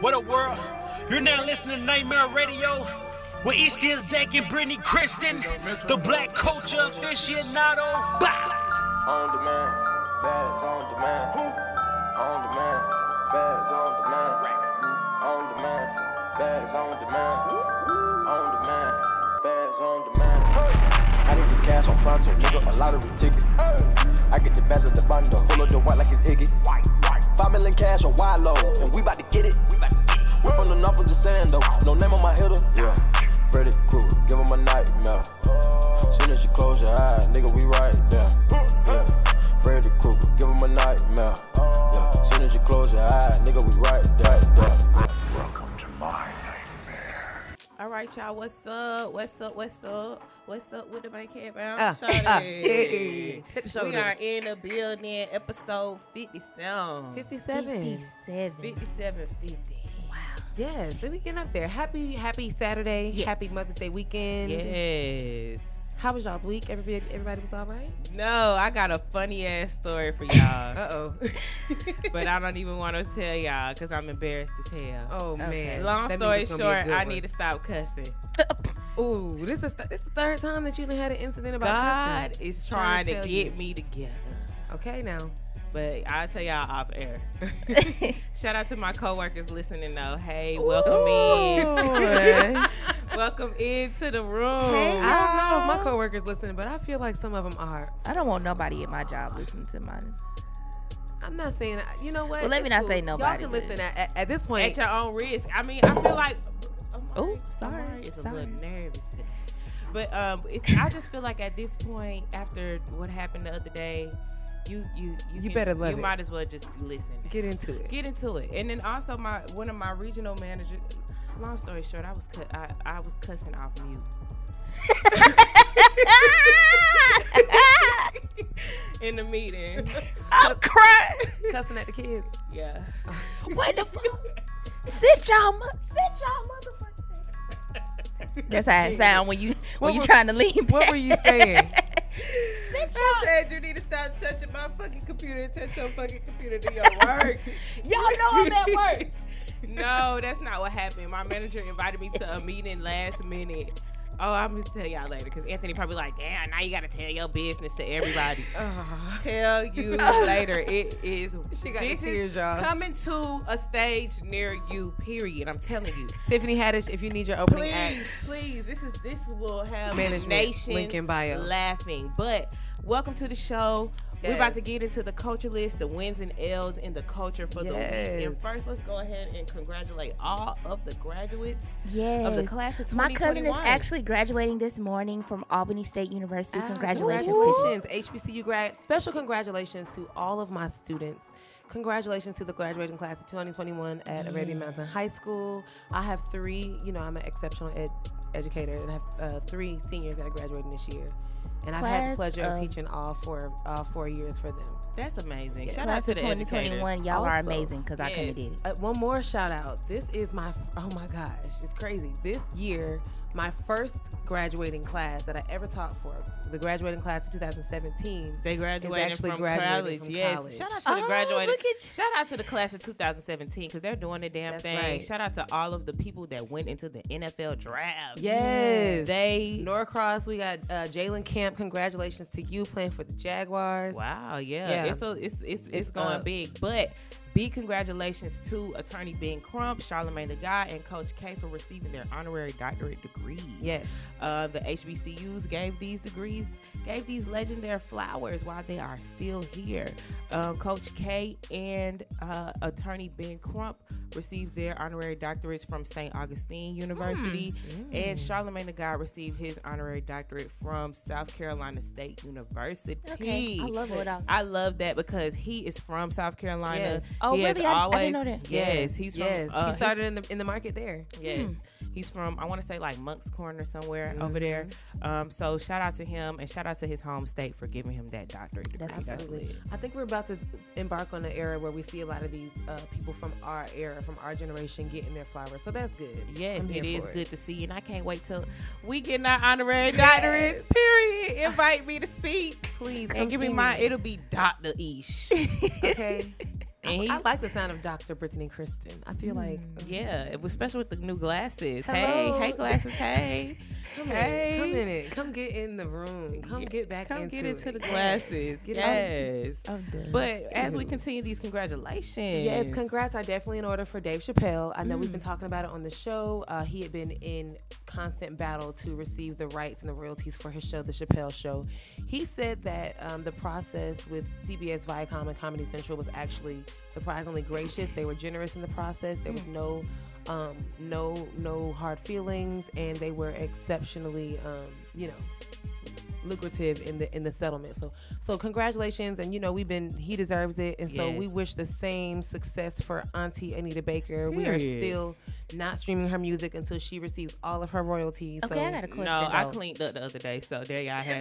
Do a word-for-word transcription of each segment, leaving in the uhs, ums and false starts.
What a world. You're now listening to Nightmare Radio with Eastia, Zach, and Brittany Kristen, the black culture aficionado. Bah! On demand, bags on demand. Who? On demand, bags on demand. On demand, bags on demand. On demand, bags on demand. I need the cash on pronto, nigga, a lottery ticket. I get the bags at the bundle, full of the white like it's Iggy. Five million cash on wide low, and we bout to get it. We from the north, I'm just saying though. No name on my hitter. Yeah, Freddy Krueger, give him a nightmare. Soon as you close your eyes, nigga, we right there. Yeah, Freddy Krueger, give him a nightmare. Yeah, soon as you close your eyes, nigga, we right there. there. Welcome to my nightmare. All right, y'all. What's up? What's up? What's up? What's up with the Bank Head Bound? Uh, uh, hey. We are in the building, episode fifty-seven. fifty-seven. fifty-seven. fifty-seven fifty. Wow. Yes, so we getting up there. Happy, happy Saturday. Yes. Happy Mother's Day weekend. Yes. How was y'all's week? Everybody, everybody was all right? No, I got a funny ass story for y'all. Uh-oh. But I don't even want to tell y'all because I'm embarrassed as hell. Oh, Okay. man. Long That story means it's gonna be a short, good I one. need to stop cussing. Ooh, this is th- this the third time that you done had an incident about God cussing. is Trying trying to to tell get you. me together. Okay, now. But I'll tell y'all off air. Shout out to my coworkers listening though. Hey, welcome in. Welcome into the room. Hey, I don't know if my y'all. coworkers listening, but I feel like some of them are. I don't want nobody at my job listening to mine. I'm not saying, you know what? Well, let me It's not cool. say Y'all nobody, can but- listen at, at, at this point. At your own risk. I mean, I feel like. Oh, I'm sorry, alright. It's sorry. a little nervous today. But um, it, I just feel like at this point, after what happened the other day, you you you, You can- better love You it. might as well just listen. Get into it. Get into it. And then also my one of my regional managers. Long story short, I was cut. I, I was cussing off mute. In the meeting. I'm crying. Cussing at the kids. Yeah. What the fuck? Sit y'all, mo- sit y'all motherfucker. That's how it sound when you when you were- trying to lean back. What were you saying? Sit I y'all. said you need to stop touching my fucking computer and touch your fucking computer to your work. Y'all know I'm at work. No, that's not what happened. My manager invited me to a meeting last minute. Oh, I'm gonna tell y'all later because Anthony probably like, damn, now you gotta tell your business to everybody. Uh, Tell you later. It is. She got this the tears, is y'all. coming to a stage near you. Period. I'm telling you. Tiffany Haddish, if you need your opening Please, act, please. This is this will have Management, the nation link in bio. laughing. But welcome to the show. We're Yes. about to get into the culture list, the wins and L's in the culture for the week. And Yes. first, let's go ahead and congratulate all of the graduates Yes. of the class of My twenty cousin twenty-one. is actually graduating this morning from Albany State University. Ah, Congratulations, Tiffany. congratulations, H B C U grad. Special congratulations to all of my students. Congratulations to the graduating class of twenty twenty-one at Arabian Mountain High School. I have three, you know, I'm an exceptional ed- educator, and I have uh, three seniors that are graduating this year. And I've had the Class pleasure of of- teaching all four, all four years for them. That's amazing. Shout out Class to of the twenty educators. twenty-one, y'all are Also, amazing because I couldn't have yes. did it. Uh, one more shout out. This is my, f- oh my gosh, it's crazy. This year, my first graduating class that I ever taught for, the graduating class of two thousand seventeen. They graduated actually from graduating college. from yes. college. Shout out to Oh, the graduating. look at you. Shout out to the class of two thousand seventeen because they're doing the damn That's thing. right. Shout out to all of the people that went into the N F L draft. Yes. They. Norcross, we got uh, Jalen Camp. Congratulations to you playing for the Jaguars. Wow, yeah, Yeah. it's a, it's it's it's, It's, going uh, big. But big congratulations to Attorney Ben Crump, Charlamagne the Guy, and Coach K for receiving their honorary doctorate degrees. Yes. Uh, the H B C Us gave these degrees, gave these legends their flowers while they are still here. Um, Coach K and uh, Attorney Ben Crump received their honorary doctorates from Saint Augustine University, and Charlamagne the Guy received his honorary doctorate from South Carolina State University. Okay, I love it. I love that because he is from South Carolina. Yes. Oh, He has really? I- I always, didn't know that. Yes, he's from. yes. uh, he he's- started in the in the market there. Yes. He's from, I want to say like Monk's Corner somewhere Mm-hmm. over there. Um, so shout out to him and shout out to his home state for giving him that doctorate degree. That's Absolutely. lit. I think we're about to embark on an era where we see a lot of these uh, people from our era, from our generation, getting their flowers. So that's good. Yes, I'm here it is for good to see you, and I can't wait till we get our honorary doctorates. Period. Invite me to speak. Please And come give me see mine. It'll be Doctor Ish. Okay. And he, I like the sound of Doctor Brittany Kristen. I feel like yeah, it was special with the new glasses. Hello. Hey, hey, glasses. Hey, come hey, in, come in it, come get in the room, come Yeah, get back come into get into it. the glasses. Get yes. I'm done. But as we continue these congratulations, Yes, congrats are definitely in order for Dave Chappelle. I know we've Mm. been talking about it on the show. Uh, he had been in constant battle to receive the rights and the royalties for his show, The Chappelle Show. He said that um, the process with C B S, Viacom, and Comedy Central was actually surprisingly gracious. They were generous in the process. There was Mm. no, um, no, no hard feelings, and they were exceptionally, um, you know, lucrative in the in the settlement. So so congratulations, and you know we've been he deserves it, and so Yes. we wish the same success for Auntie Anita Baker. We are Period. still not streaming her music until she receives all of her royalties. Okay, so I got a question. no, I though. cleaned up the other day, so there y'all have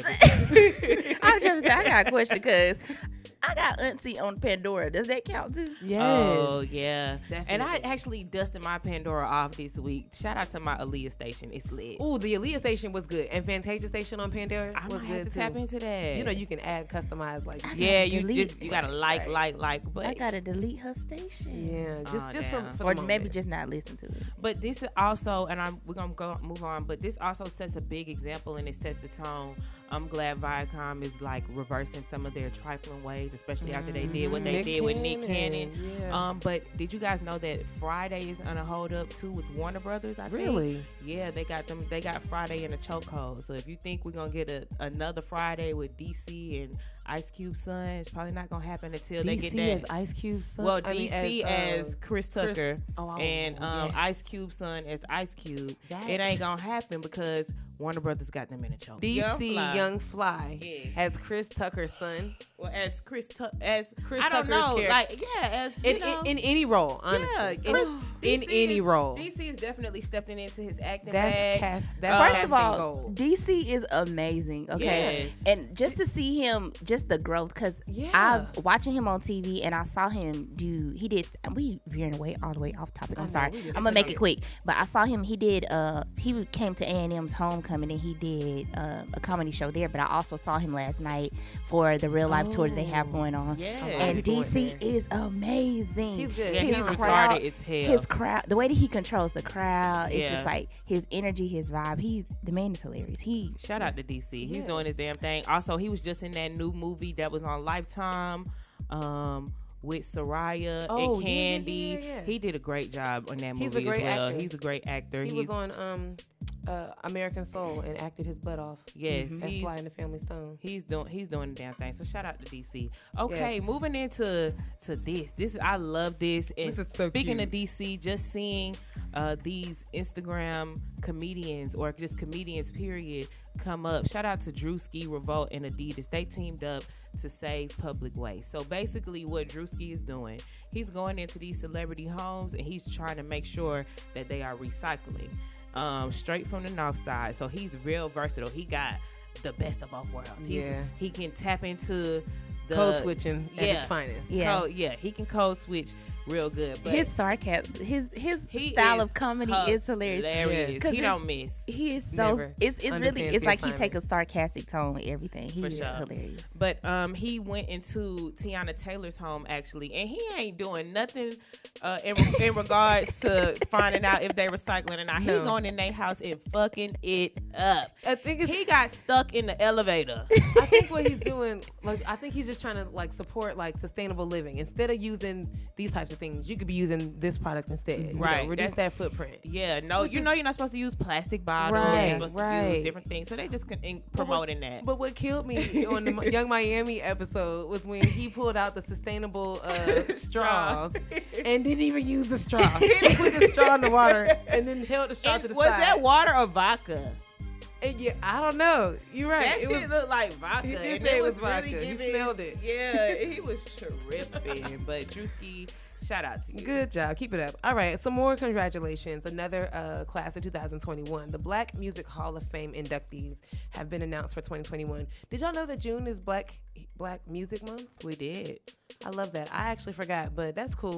it. I was just saying, I got a question because I got Auntie on Pandora. Does that count too? yes. Oh yeah, and I Definitely. actually dusted my Pandora off this week. Shout out to my Aaliyah station. It's lit. Ooh, the Aaliyah station was good, and Fantasia station on Pandora I was might good have to too. tap into that. You know, you can add customize like yeah, you delete. just you gotta like, Right. like, like, but I gotta delete her station. yeah, just Aw, just for, damn. for Or the maybe moment. just not listen to it. But this is also, and I'm we're gonna go move on. But this also sets a big example, and it sets the tone. I'm glad Viacom is like reversing some of their trifling ways, especially after they did what they Nick did with Nick Cannon, Cannon. yeah. Um, but did you guys know that Friday is on a hold up too with Warner Brothers? I think? Really? Yeah, they got them. They got Friday in a chokehold. So if you think we're gonna get a, another Friday with D C and Ice Cube son, it's probably not gonna happen until they D C get that. as Ice Cube's son. Well, I mean, D C as, uh, Chris Tucker oh, oh, and um, yes. Ice Cube's son as Ice Cube. That- It ain't gonna happen because Warner Brothers got them in a choke. D C Young Young Fly. Fly, Yeah. as Chris Tucker's son Well, as Chris Tu- as Chris I don't Tucker's know, character. like yeah, as you in, know, in in any role, honestly. yeah, in, Chris- in D C any is- role. D C is definitely stepping into his acting That's bag. cast. That's Uh, First of casting all, gold. D C is amazing. Okay, Yes. and just to see him, just the growth, because Yeah. I've watching him on T V, and I saw him do. He did. We veering away all the way off topic. I I'm know, sorry. we just I'm gonna make hit it quick. But I saw him. He did. Uh, he came to A and M's homecoming, and he did uh, a comedy show there. But I also saw him last night for the real life tour that they have going on. Yeah. And People D C in there. is amazing. He's good. Yeah, His he's crowd- retarded as hell. His crowd, the way that he controls the crowd, it's Yeah. just like his energy, his vibe. He, the man is hilarious. He, Shout out to D C. He's Yes. doing his damn thing. Also, he was just in that new movie that was on Lifetime um, with Soraya Oh, and yeah, yeah, Candy. yeah, yeah. He did a great job on that movie He's a great as well. actor. He's a great actor. He He's, was on um, uh, American Soul and acted his butt off. Yes, That's he's- Sly and the Family Stone. He's doing he's doing the damn thing. So shout out to D C. Okay, Yes. moving into to this. This I love this. And This is so speaking cute. of D C, just seeing uh, these Instagram comedians or just comedians period come up. Shout out to Drewski, Revolt, and Adidas. They teamed up to save public waste. So basically what Drewski is doing, he's going into these celebrity homes and he's trying to make sure that they are recycling. Um, straight from the north side. So he's real versatile. He got the best of both worlds. He's, Yeah. He can tap into the Code switching at yeah. its finest. Yeah. Code, yeah, he can code switch real good. But his sarcasm, his his he style is of comedy is hilarious. hilarious. Cause he it's- don't miss. He is so. Never It's it's really. understands It's the like he assignment. take a sarcastic tone with everything. He For is sure. hilarious. But um, he went into Tiana Taylor's home actually, and he ain't doing nothing uh, in, in regards to finding out if they recycling or not. He No. going in their house and fucking it up. I think it's, He got stuck in the elevator. I think what he's doing, like, I think he's just trying to like support like sustainable living. Instead of using these types of things, you could be using this product instead. You know, Right, reduce that's- that footprint. Yeah, no, Which you is- know you're not supposed to use plastic bottles. Right, You're supposed to right. use different things. So they just con- in- But what- promoting that. But what killed me on the Young Miami episode was when he pulled out the sustainable uh, straws and didn't even use the straw. He put the straw in the water and then held the straw And to the was side. that water or vodka? And yeah, I don't know. You're right. That It shit was- looked like vodka. He did and say it it was was really vodka. He giving, smelled it. Yeah, he was tripping. But Drewski, shout out to you. Good job. Keep it up. All right. Some more congratulations. Another uh, class of two thousand twenty-one. The Black Music Hall of Fame inductees have been announced for twenty twenty-one. Did y'all know that June is Black Black Music Month? We did. I love that. I actually forgot, but that's cool.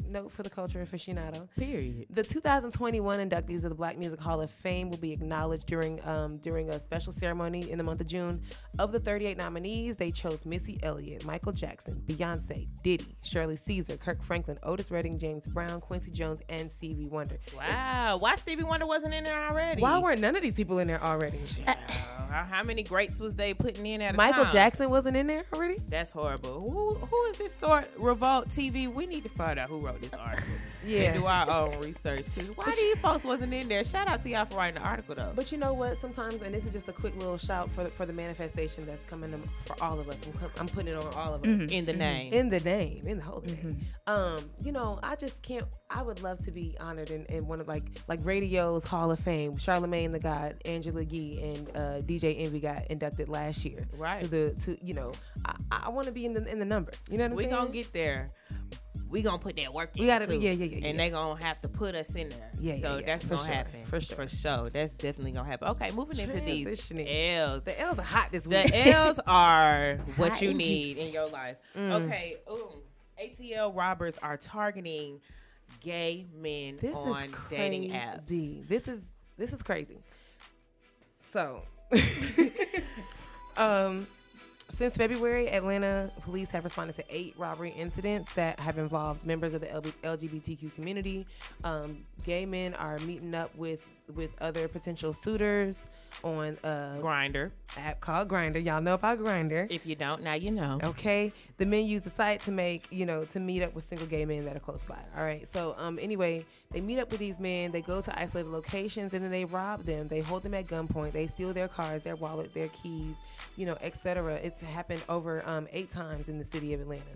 note for the culture aficionado. Period. The two thousand twenty-one inductees of the Black Music Hall of Fame will be acknowledged during um, during a special ceremony in the month of June. Of the thirty-eight nominees, they chose Missy Elliott, Michael Jackson, Beyonce, Diddy, Shirley Caesar, Kirk Franklin, Otis Redding, James Brown, Quincy Jones, and Stevie Wonder. Wow. Why Stevie Wonder wasn't in there already? Why weren't none of these people in there already? Uh, how, how many greats was they putting in at a Michael time? Jackson wasn't in there already? That's horrible. Who who is this sort Revolt T V? We need to find out who wrote this article. Yeah. And do our own research. 'Cause why these folks wasn't in there? Shout out to y'all for writing the article though. But you know what? Sometimes, and this is just a quick little shout for the, for the manifestation that's coming to, for all of us. I'm, co- I'm putting it on all of us. in the name. In the name, in the holy name. Um, you know, I just can't. I would love to be honored in, in one of like like radio's Hall of Fame. Charlemagne the God, Angela Yee, and uh, D J Envy got inducted last year. Right. To the to you know, I, I want to be in the in the number. You know what I'm we saying? gonna get there. We gonna put that work in. We gotta too. be- yeah, yeah, yeah, And yeah. they gonna have to put us in there. Yeah, yeah, So yeah, that's for gonna sure, happen. for sure. For sure. That's definitely gonna happen. Okay, moving into these Transitioning. L's. The L's are hot this week. The L's are what Hot you and need juicy. in your life. Mm. Okay. Ooh. A T L robbers are targeting gay men This on is dating apps. crazy. This is this is crazy. So, um, since February, Atlanta police have responded to eight robbery incidents that have involved members of the L G B T Q community. Um, gay men are meeting up with with other potential suitors on a Grinder. app called Grindr. Y'all know about Grindr. If you don't, now you know. Okay, the men use the site to make, you know, to meet up with single gay men that are close by. All right, so um, anyway, they meet up with these men. They go to isolated locations and then they rob them. They hold them at gunpoint. They steal their cars, their wallet, their keys, you know, et cetera. It's happened over um, eight times in the city of Atlanta.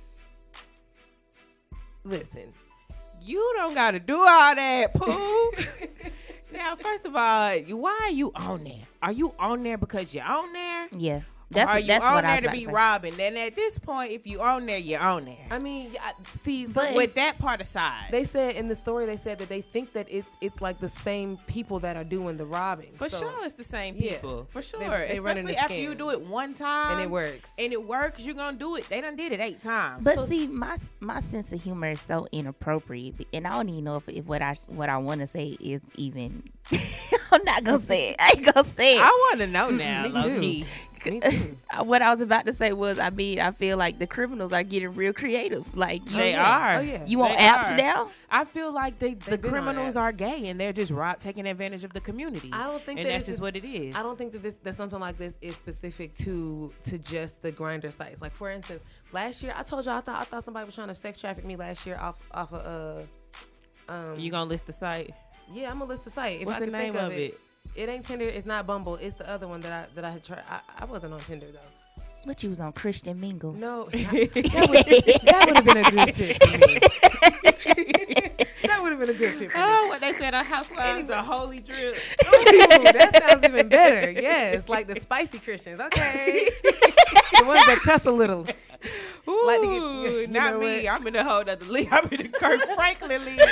Listen, You don't gotta do all that, Pooh. Now, first of all, you- why are you on there? Are you on there because you're on there? Yeah. That's are you that's on what I there was to about be to say. robbing? Then at this point, if you on there, you're on there. I mean, I, see, so But- With that part aside, they said in the story, they said that they think that it's it's like the same people that are doing the robbing. for So- sure, it's the same Yeah. people. For sure, They- they running especially the after you scam. do it one time and it works. and it works, you're gonna do it. They done did it eight times. But So- see, my my sense of humor is so inappropriate, and I don't even know if, if what I what I want to say is even. I'm not gonna say it. I ain't gonna say it. I want to know now, Me low too. key. Me too. What I was about to say was, I mean, I feel like the criminals are getting real creative. Like you, They yeah. are. Oh, yeah. you want They apps are. now? I feel like they, the been on criminals apps. are gay and they're just rob, taking advantage of the community. I don't think and that that's it's just what it is. I don't think that this that something like this is specific to to just the Grinder sites. Like for instance, last year I told y'all I thought I thought somebody was trying to sex traffic me last year off off of uh um You gonna list the site? yeah, I'm gonna list the site. If What's I the could name think of it? It ain't Tinder. It's not Bumble. It's the other one that I that I had tried. I, I wasn't on Tinder though. What you was on Christian Mingle? No, that would have been a good fit for me. That would have been a good fit for me. Oh, what they said on Housewives, the holy drip. Ooh, that sounds even better. Yes, like the spicy Christians. Okay, the ones that cuss a little. Ooh, Like to get- you not know me. what? I'm in the whole other league. I'm in the Kirk Franklin league.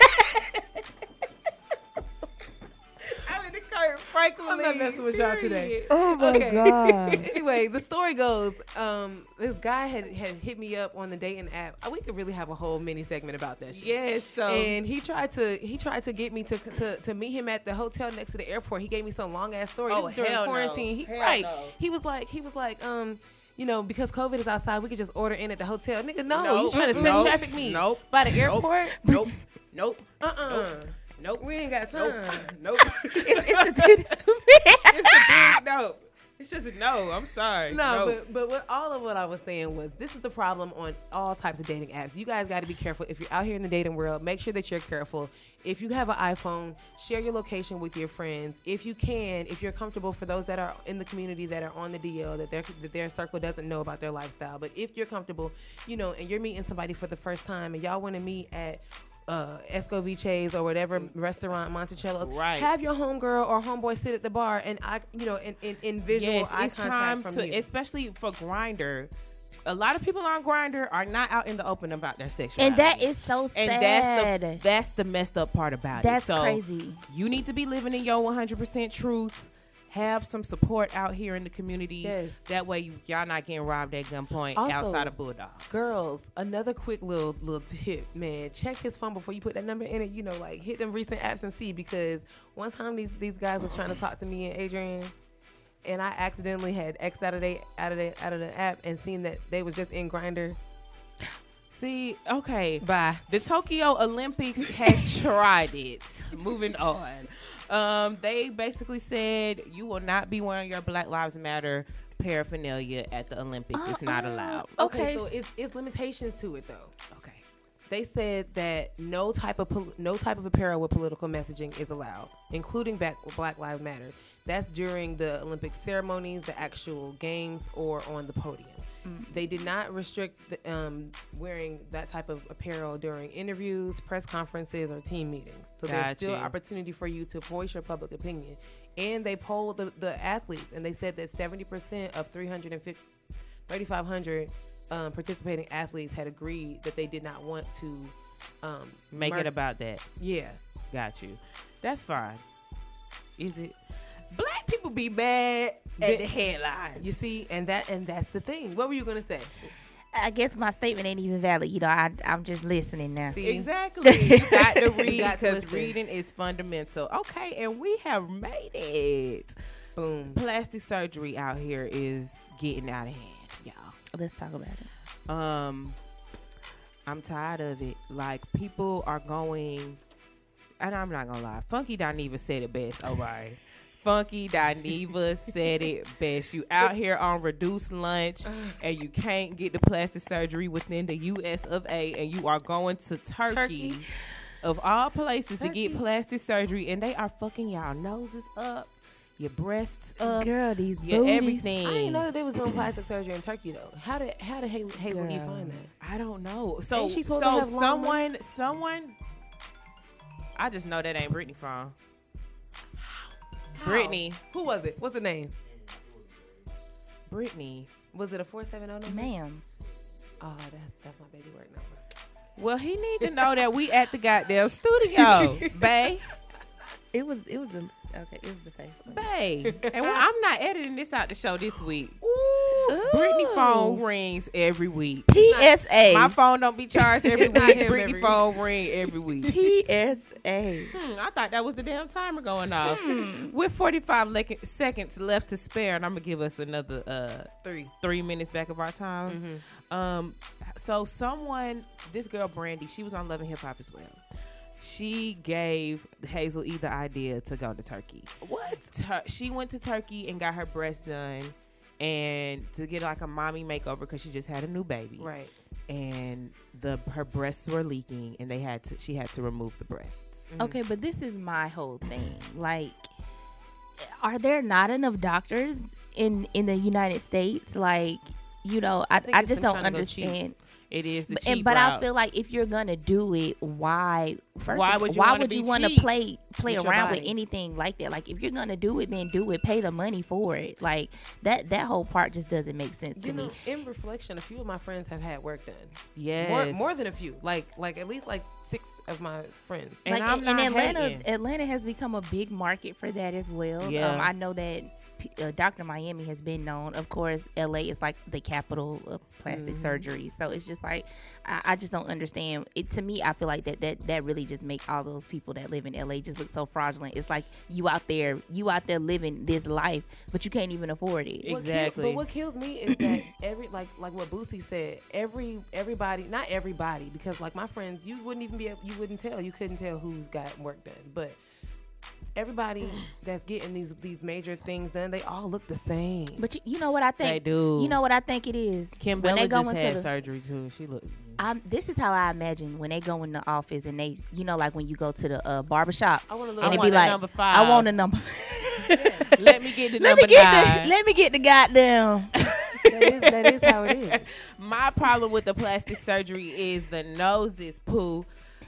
I'm in the Kirk Franklin I'm league. not messing with y'all today. period. Oh my Okay. god! Anyway, the story goes, um, this guy had, had hit me up on the dating app. Uh, We could really have a whole mini segment about that shit. Yes, so And he tried to he tried to get me to, to to meet him at the hotel next to the airport. He gave me some long ass story. Oh, This is during hell no. quarantine. He, Hell right. no. He was like he was like um. You know, because COVID is outside, we could just order in at the hotel. Nigga, no, Nope. you trying to sex Nope. traffic me Nope. by the Nope. airport? Nope. Nope. Uh-uh. Nope. We ain't got time. Nope. Nope. It's, it's the it's the It's a big no. It's just a no. I'm sorry. No, but but what, all of what I was saying was this is a problem on all types of dating apps. You guys got to be careful. If you're out here in the dating world, make sure that you're careful. If you have an iPhone, share your location with your friends. If you can, if you're comfortable, for those that are in the community that are on the D L, that their that their circle doesn't know about their lifestyle. But if you're comfortable, you know, and you're meeting somebody for the first time, and y'all want to meet at uh, Escoviche's or whatever restaurant, Monticello's, Right. have your homegirl or homeboy sit at the bar and I, you know, in, in, in visual yes, eye it's contact time from to, you. especially for Grinder. A lot of people on Grinder are not out in the open about their sexuality, and that is so sad. and that's the that's the messed up part about That's it. So crazy. you need to be living in your one hundred percent truth. have some support out here in the community. Yes. That way, you, y'all not getting robbed at gunpoint Also, outside of Bulldogs. Girls, another quick little little tip, man. Check his phone before you put that number in it. You know, like hit them recent apps and see, because one time these these guys was trying to talk to me and Adrian, and I accidentally had X out of the out of the out of the app and seen that they was just in Grindr. See, okay. Bye. The Tokyo Olympics has tried it. Moving on. Um, they basically said you will not be wearing your Black Lives Matter paraphernalia at the Olympics. Uh, It's not uh, allowed. Okay, Okay, so s- it's it's limitations to it though. Okay. They said that no type of pol- no type of apparel with political messaging is allowed, including back Black Lives Matter. That's during the Olympic ceremonies, the actual games, or on the podium. They did not restrict the, um, wearing that type of apparel during interviews, press conferences, or team meetings. So there's Got still you. opportunity for you to voice your public opinion. And they polled the, the athletes, and they said that seventy percent of three hundred fifty, thirty-five hundred um, participating athletes had agreed that they did not want to um, Make mer- it about that. Yeah. Got you. That's fine. Is it? Black people be bad at Be- the headlines. You see, and that and that's the thing. What were you gonna say? I guess my statement ain't even valid. You know, I, I'm just listening now. See? Exactly. You got to read got to because listen. reading is fundamental. Okay, and we have made it. Boom. Plastic surgery out here is getting out of hand, y'all. Let's talk about it. Um, I'm tired of it. Like, people are going, and I'm not gonna lie, Funky Dineva said it best. All right. Funky Dineva said it best. You out here on reduced lunch and you can't get the plastic surgery within the U S of A, and you are going to Turkey, Turkey. of all places to Turkey. get plastic surgery, and they are fucking y'all noses up, your breasts up, Girl, these your booties. everything. I didn't know that they was doing plastic surgery in Turkey though. How did how did Hazel, Hazel Eve Girl. find that? I don't know. So, Ain't she supposed so to have long someone, someone. I just know that ain't Brittany from. How? Brittany. Who was it? What's the name? Brittany. Was it a four seven zero number? Ma'am. Oh, that's that's my baby work number. Well, he need to know that we at the goddamn studio, bae, It was it was the okay, it was the Facebook. bae. And when- I'm not editing this out the show this week. Brittany phone rings every week. P S A. My phone don't be charged every It's not week. him Brittany every phone ring every week. P S A. Hmm, I thought that was the damn timer going off. With forty-five le- seconds left to spare, and I'm gonna give us another uh, Three. three minutes back of our time. Um, so someone, this girl Brandy, she was on Love and Hip Hop as well. She gave Hazel E the idea to go to Turkey. What? Tur- she went to Turkey and got her breasts done, and to get like a mommy makeover because she just had a new baby. Right. And the her breasts were leaking, and they had to. She had to remove the breasts. Okay, but this is my whole thing. Like, are there not enough doctors in in the United States? Like, you know, I, think I it's just them don't trying to go cheap. understand. It is the But, cheap and, but I route. feel like if you're gonna do it, why? First Why of- would you why wanna would be you want to cheap play play with your around with body? anything like that? Like, if you're gonna do it, then do it. Pay the money for it. Like that that whole part just doesn't make sense to You know, me. in reflection, a few of my friends have had work done. yes, More, more than a few. Like, like at least like six of my friends. And Like, I'm and, not and Atlanta, hating. Atlanta has become a big market for that as well. Yeah. Um, I know that P- uh, Doctor Miami has been known. Of course, L A is like the capital of plastic Mm-hmm. surgery. So it's just like I, I just don't understand. It to me, I feel like that that that really just make all those people that live in L A just look so fraudulent. It's like you out there, you out there living this life, but you can't even afford it. Yeah. What kill- Exactly. but what kills me is that every like like what Boosie said, every everybody, not everybody, because like my friends, you wouldn't even be able, you wouldn't tell, you couldn't tell who's got work done, but everybody that's getting these these major things done, they all look the same. But you, you know what I think? They do. You know what I think it is? Kim when Bella they go just into had the, surgery too. She looked. I'm, this is how I imagine when they go in the office and they, you know, like when you go to the uh, barbershop I want to look. and I it want be a like, number five. I want a number. Let me get the let number me get nine. the, let me get the goddamn. that, is, that is how it is. My problem with the plastic surgery is the noses, poo.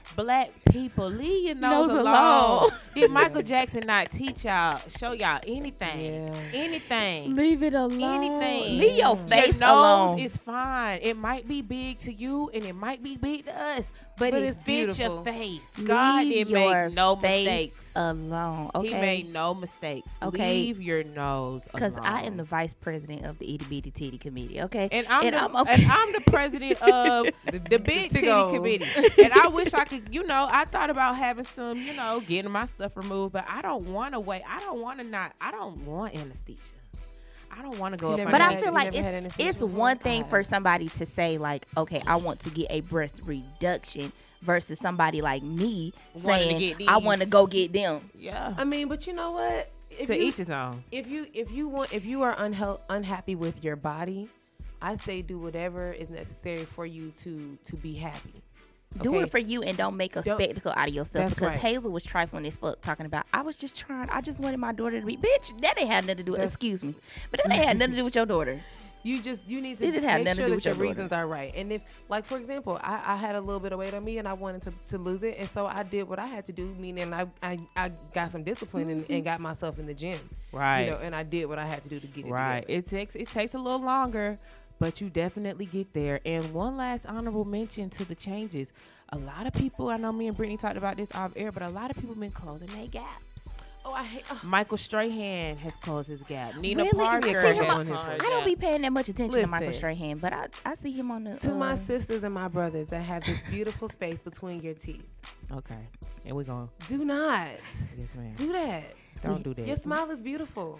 Black people, leave your nose, Nose alone. alone. Did Michael Jackson not teach y'all, show y'all anything? Yeah. Anything. Leave it alone. Anything. Leave your face your nose alone. is fine. It might be big to you and it might be big to us, but, But it it's fits your beautiful. face. God Leave didn't your make no face mistakes. alone. Okay. He made no mistakes. Okay. Leave your nose alone. Because I am the vice president of the itty bitty titty committee. Okay. And I'm, And the, I'm okay. and I'm the president of the big titty Tigos. committee. And I wish I could, you know, I thought about having some, you know, getting my stuff removed, but I don't want to wait. I don't want to not, I don't want anesthesia. I don't want to go You up never But under I had- feel you like never had it's, anesthesia it's before? one thing I for have. somebody to say like, okay, I want to get a breast reduction versus somebody like me Wanting to saying get I want to these. go get them. Yeah. I mean, but you know what? If To you, each his own. if you if you want if you are unhe- unhappy with your body, I say do whatever is necessary for you to to be happy. Do Okay? it for you and don't make a Don't- spectacle out of yourself. That's Because right. Hazel was trifling as fuck talking about, I was just trying, I just wanted my daughter to be, bitch, that ain't had nothing to do with, That's- excuse me, but that ain't had nothing to do with your daughter. You just you need to It didn't have make nothing to sure do that with your your daughter. reasons are right. And if, like for example, I, I had a little bit of weight on me and I wanted to, to lose it, and so I did what I had to do. Meaning I I, I got some discipline and, and got myself in the gym. Right. You know, and I did what I had to do to get it Right. together. It takes it takes a little longer, but you definitely get there. And one last honorable mention to the changes. A lot of people, I know me and Brittany talked about this off air, but a lot of people been closing their gaps. Oh, I hate. Oh. Michael Strahan has closed his gap. Nina Really? Parker I see has him closed on his his gap. I don't be paying that much attention to Michael Listen. Strahan, but I, I see him on the. To my uh, sisters and my brothers that have this beautiful space between your teeth, Okay. And we're going. do not Yes, ma'am. do that. Don't do that. Your smile is beautiful.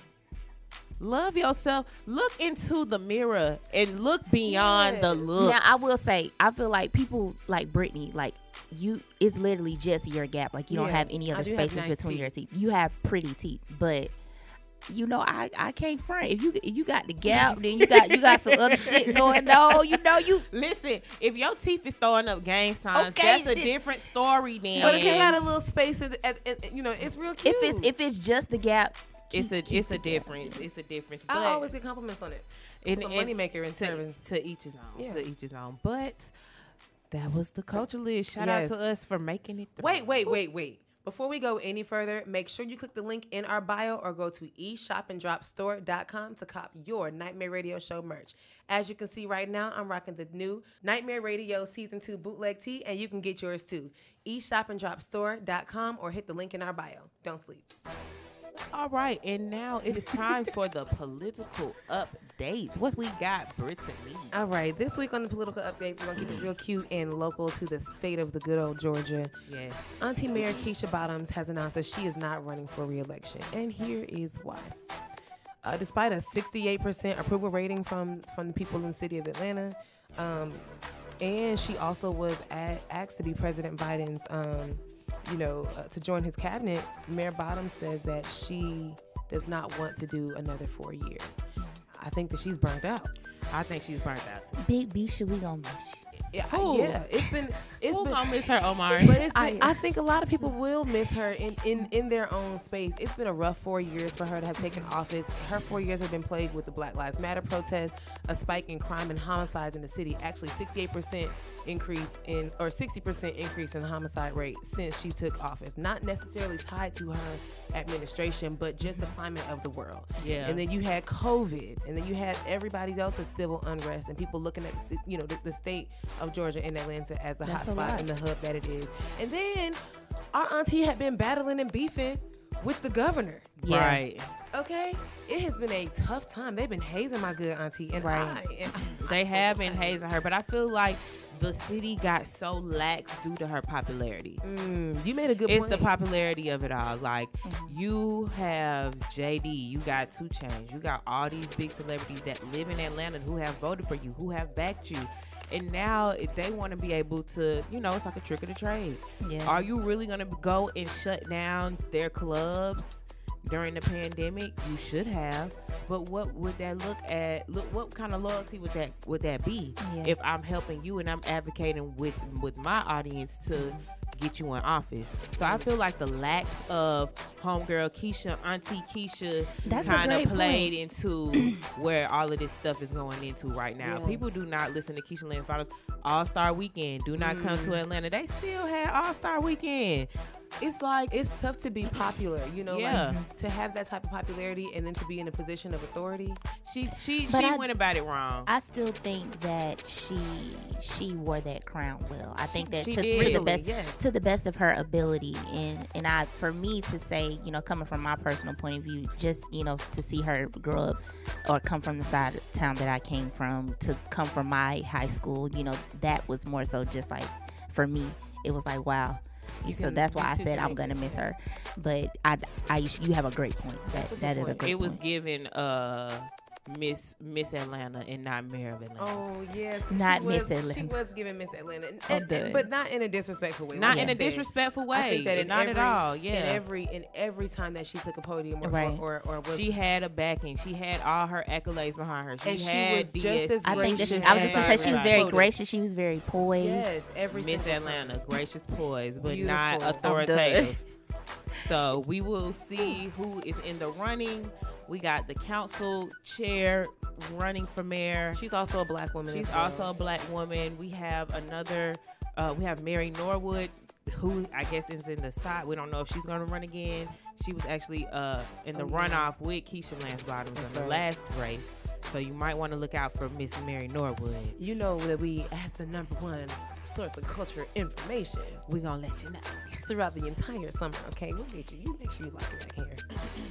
Love yourself. Look into the mirror and look beyond the Yes. look. Now I will say, I feel like people like Brittany, like you, it's literally just your gap. Like you don't Yeah, have any I other do have spaces nice between teeth. your teeth. You have pretty teeth, but you know, I, I can't front. If you if you got the gap, then you got you got some other shit going on. You know, you Listen, if your teeth is throwing up gang signs, Okay, that's a it- different story then. But it can have a little space, at, at, at, you know, it's real cute. if it's if it's just the gap, it's a keep- it's a keep the gap. difference. It's a difference. But I always get compliments on it. and, It's a and moneymaker in to, serving. to each his own. Yeah. To each his own. But that was the culture list. Shout Yes. out to us for making it through. Wait, wait, wait, wait. Before we go any further, make sure you click the link in our bio or go to e shop and drop store dot com to cop your Nightmare Radio Show merch. As you can see right now, I'm rocking the new Nightmare Radio Season two bootleg tee, and you can get yours too. e shop and drop store dot com or hit the link in our bio. Don't sleep. All right, and now it is time for the political updates. What we got, Brittany? All right, this week on the political updates, we're going to keep it real cute and local to the state of the good old Georgia. Yes. Auntie Mayor Keisha Bottoms has announced that she is not running for re-election, and here is why. Uh, despite a sixty-eight percent approval rating from, from the people in the city of Atlanta, um, and she also was a- asked to be President Biden's, um, you know, uh, to join his cabinet, Mayor Bottoms says that she does not want to do another four years. I think that she's burnt out. I think she's burnt out too. Big B, should we gonna miss you? Yeah, Who? yeah, it's been it's Who been gonna miss her, Omar? But it's been, I- I, think a lot of people will miss her in, in, in their own space. It's been a rough four years for her to have taken office. Her four years have been plagued with the Black Lives Matter protests, a spike in crime and homicides in the city. Actually, sixty-eight percent increase in, or sixty percent increase in the homicide rate since she took office. Not necessarily tied to her administration, but just the climate of the world. Yeah. And then you had COVID, and then you had everybody else's civil unrest, and people looking at the, ci- you know, the, the state of Georgia and Atlanta as the That's a hot spot lot. and the hub that it is. And then our auntie had been battling and beefing with the governor. Yeah. Right. Okay, it has been a tough time. They've been hazing my good auntie, and Right. I, and They have been hazing her, but I feel like the city got so lax due to her popularity. Mm, you made a good It's point. the popularity of it all. Like, you have J D, you got two Chainz, you got all these big celebrities that live in Atlanta who have voted for you, who have backed you. And now if they want to be able to, you know, it's like a trick of the trade. Yeah. Are you really going to go and shut down their clubs during the pandemic? You should have. But what would that look at? Look, what kind of loyalty would that would that be? Yeah. If I'm helping you and I'm advocating with with my audience to get you in office. So I feel like the lacks of homegirl Keisha, Auntie Keisha, That's a kind of great played point. into where all of this stuff is going into right now. Yeah. People do not listen to Keisha Lance Bottoms. All-Star Weekend. Do not come to Atlanta. They still had All-Star Weekend. It's like It's tough to be popular, you know, Yeah. like to have that type of popularity and then to be in a position of authority. she she But she I- went about it wrong. I still think that she she wore that crown well. I think that she to, did. to the Really, best yes. to the best of her ability, and and I for me to say, you know, coming from my personal point of view, just you know to see her grow up or come from the side of town that I came from, to come from my high school, you know, that was more so just like for me, it was like wow. So can- that's why you I two said can I'm make gonna it, miss yeah. her. But I, I, you have a great point. That a good that is a point. great It was point. given uh Miss Miss Atlanta and not Mayor of Atlanta. Oh yes, Not she was, Miss Atlanta. She was giving Miss Atlanta, and, Oh, and- good. but not in a disrespectful way. Not like in I a said. disrespectful way. I think that in not every, at all. Yeah. In every in every time that she took a podium or Right. or, or, or was, She had a backing. She had all her accolades behind her. She And she had was just D S. as I think that she, gracious I was just gonna as say she was I very voted. gracious. She was very poised. yes, every Miss single Atlanta, time. gracious poise, but Beautiful. not I'm done. authoritative. So we will see who is in the running. We got the council chair running for mayor. She's also a black woman. She's as well. also a black woman. We have another. Uh, we have Mary Norwood, who I guess is in the side. We don't know if she's going to run again. She was actually uh, in the Oh, yeah. runoff with Keisha Lance Bottoms That's in the right. last race. So you might want to look out for Miss Mary Norwood. You know that we, as the number one source of culture information, We're going to let you know. throughout the entire summer. Okay, we'll get you. You make sure you like it back here.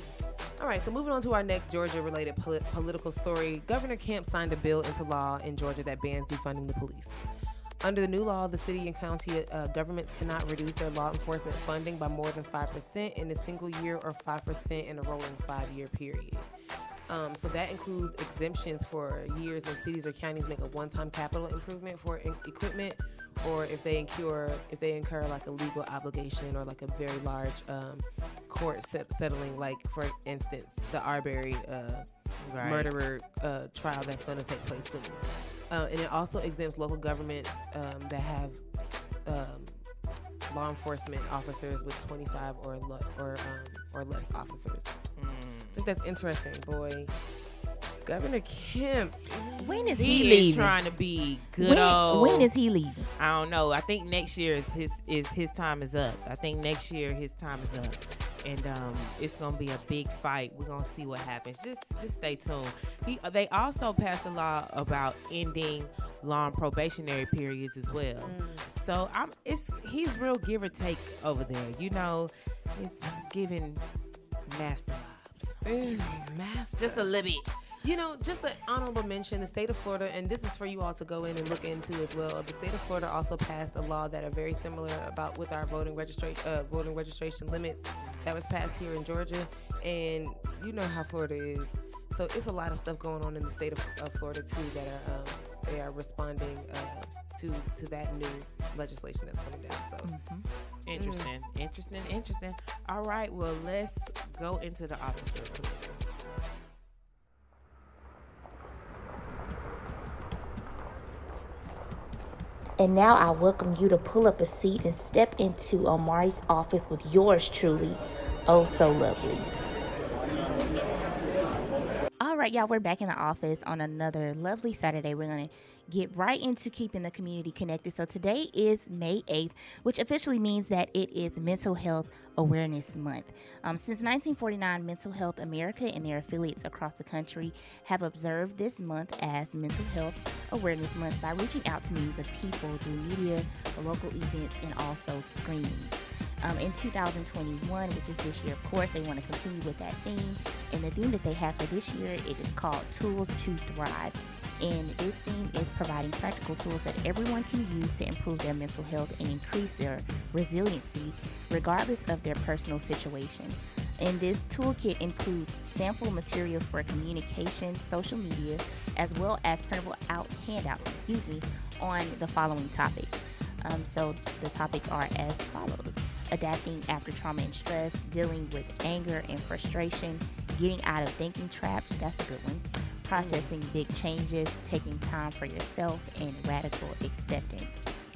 All right, so moving on to our next Georgia-related poli- political story. Governor Kemp signed a bill into law in Georgia that bans defunding the police. Under the new law, the city and county uh, governments cannot reduce their law enforcement funding by more than five percent in a single year or five percent in a rolling five-year period. Um, so that includes exemptions for years when cities or counties make a one-time capital improvement for in- equipment, or if they incur if they incur like a legal obligation or like a very large um, court set- settling, like for instance the Arbery uh, Right. murderer uh, trial that's going to take place soon. Uh, and it also exempts local governments um, that have um, law enforcement officers with twenty-five or lo- or um, or less officers. I think that's interesting, boy. Governor Kemp. When is He, he, is leaving? trying to be good when, old. when is he leaving? I don't know. I think next year is his is his time is up. I think next year his time is up, and um, it's gonna be a big fight. We're gonna see what happens. Just just stay tuned. He they also passed a law about ending long probationary periods as well. Mm. So I'm it's he's real give or take over there. You know, it's giving master vibes. Master. Just a little bit. You know, just an honorable mention, the state of Florida, and this is for you all to go in and look into as well. The state of Florida also passed a law that are very similar about with our voting registration, uh, voting registration limits that was passed here in Georgia. And you know how Florida is, so it's a lot of stuff going on in the state of, of Florida too that are um, they are responding uh, to to that new legislation that's coming down. So. Interesting, interesting, interesting. All right, well, let's go into the office real quick. And now I welcome you to pull up a seat and step into Omari's office with yours truly, oh so lovely. All right, y'all, we're back in the office on another lovely Saturday. We're going to get right into keeping the community connected. So today is May eighth, which officially means that it is Mental Health Awareness Month. Um, since nineteen forty-nine, Mental Health America and their affiliates across the country have observed this month as Mental Health Awareness Month by reaching out to millions of people through media, local events, and also screenings. Um, in two thousand twenty-one, which is this year, of course, they want to continue with that theme. And the theme that they have for this year, it is called Tools to Thrive. And this theme is providing practical tools that everyone can use to improve their mental health and increase their resiliency, regardless of their personal situation. And this toolkit includes sample materials for communication, social media, as well as printable out handouts, excuse me, on the following topics. Um, so the topics are as follows: adapting after trauma and stress, dealing with anger and frustration, getting out of thinking traps, that's a good one, processing big changes, taking time for yourself, and radical acceptance.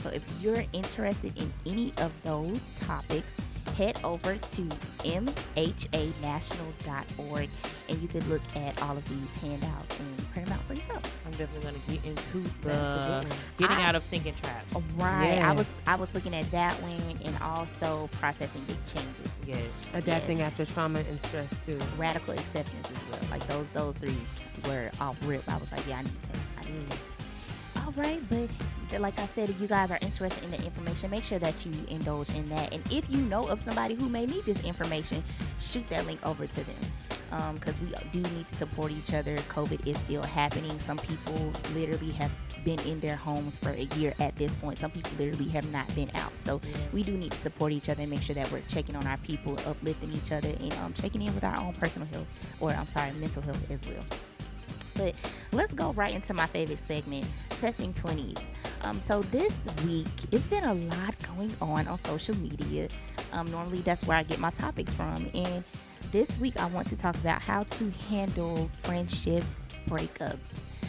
So if you're interested in any of those topics, head over to m h a national dot org and you can look at all of these handouts and print them out for yourself. I'm definitely going to get into That's a the good one. getting I- out of thinking traps. Right. I was Yes. I was looking at that one and also processing big changes. Yes. Adapting after trauma and stress too. Radical acceptance as well. Like those those three were off rip. I was like, yeah, I need that. I need that. All right, but th- like I said, if you guys are interested in the information, make sure that you indulge in that. And if you know of somebody who may need this information, shoot that link over to them. Because we do need to support each other. COVID is still happening. Some people literally have been in their homes for a year at this point. Some people literally have not been out. So we do need to support each other and make sure that we're checking on our people, uplifting each other, and um, checking in with our own personal health, or I'm sorry, mental health as well. But let's go right into my favorite segment, Testing twenties. Um, so this week, it's been a lot going on on social media. Um, normally, that's where I get my topics from. And this week, I want to talk about how to handle friendship breakups.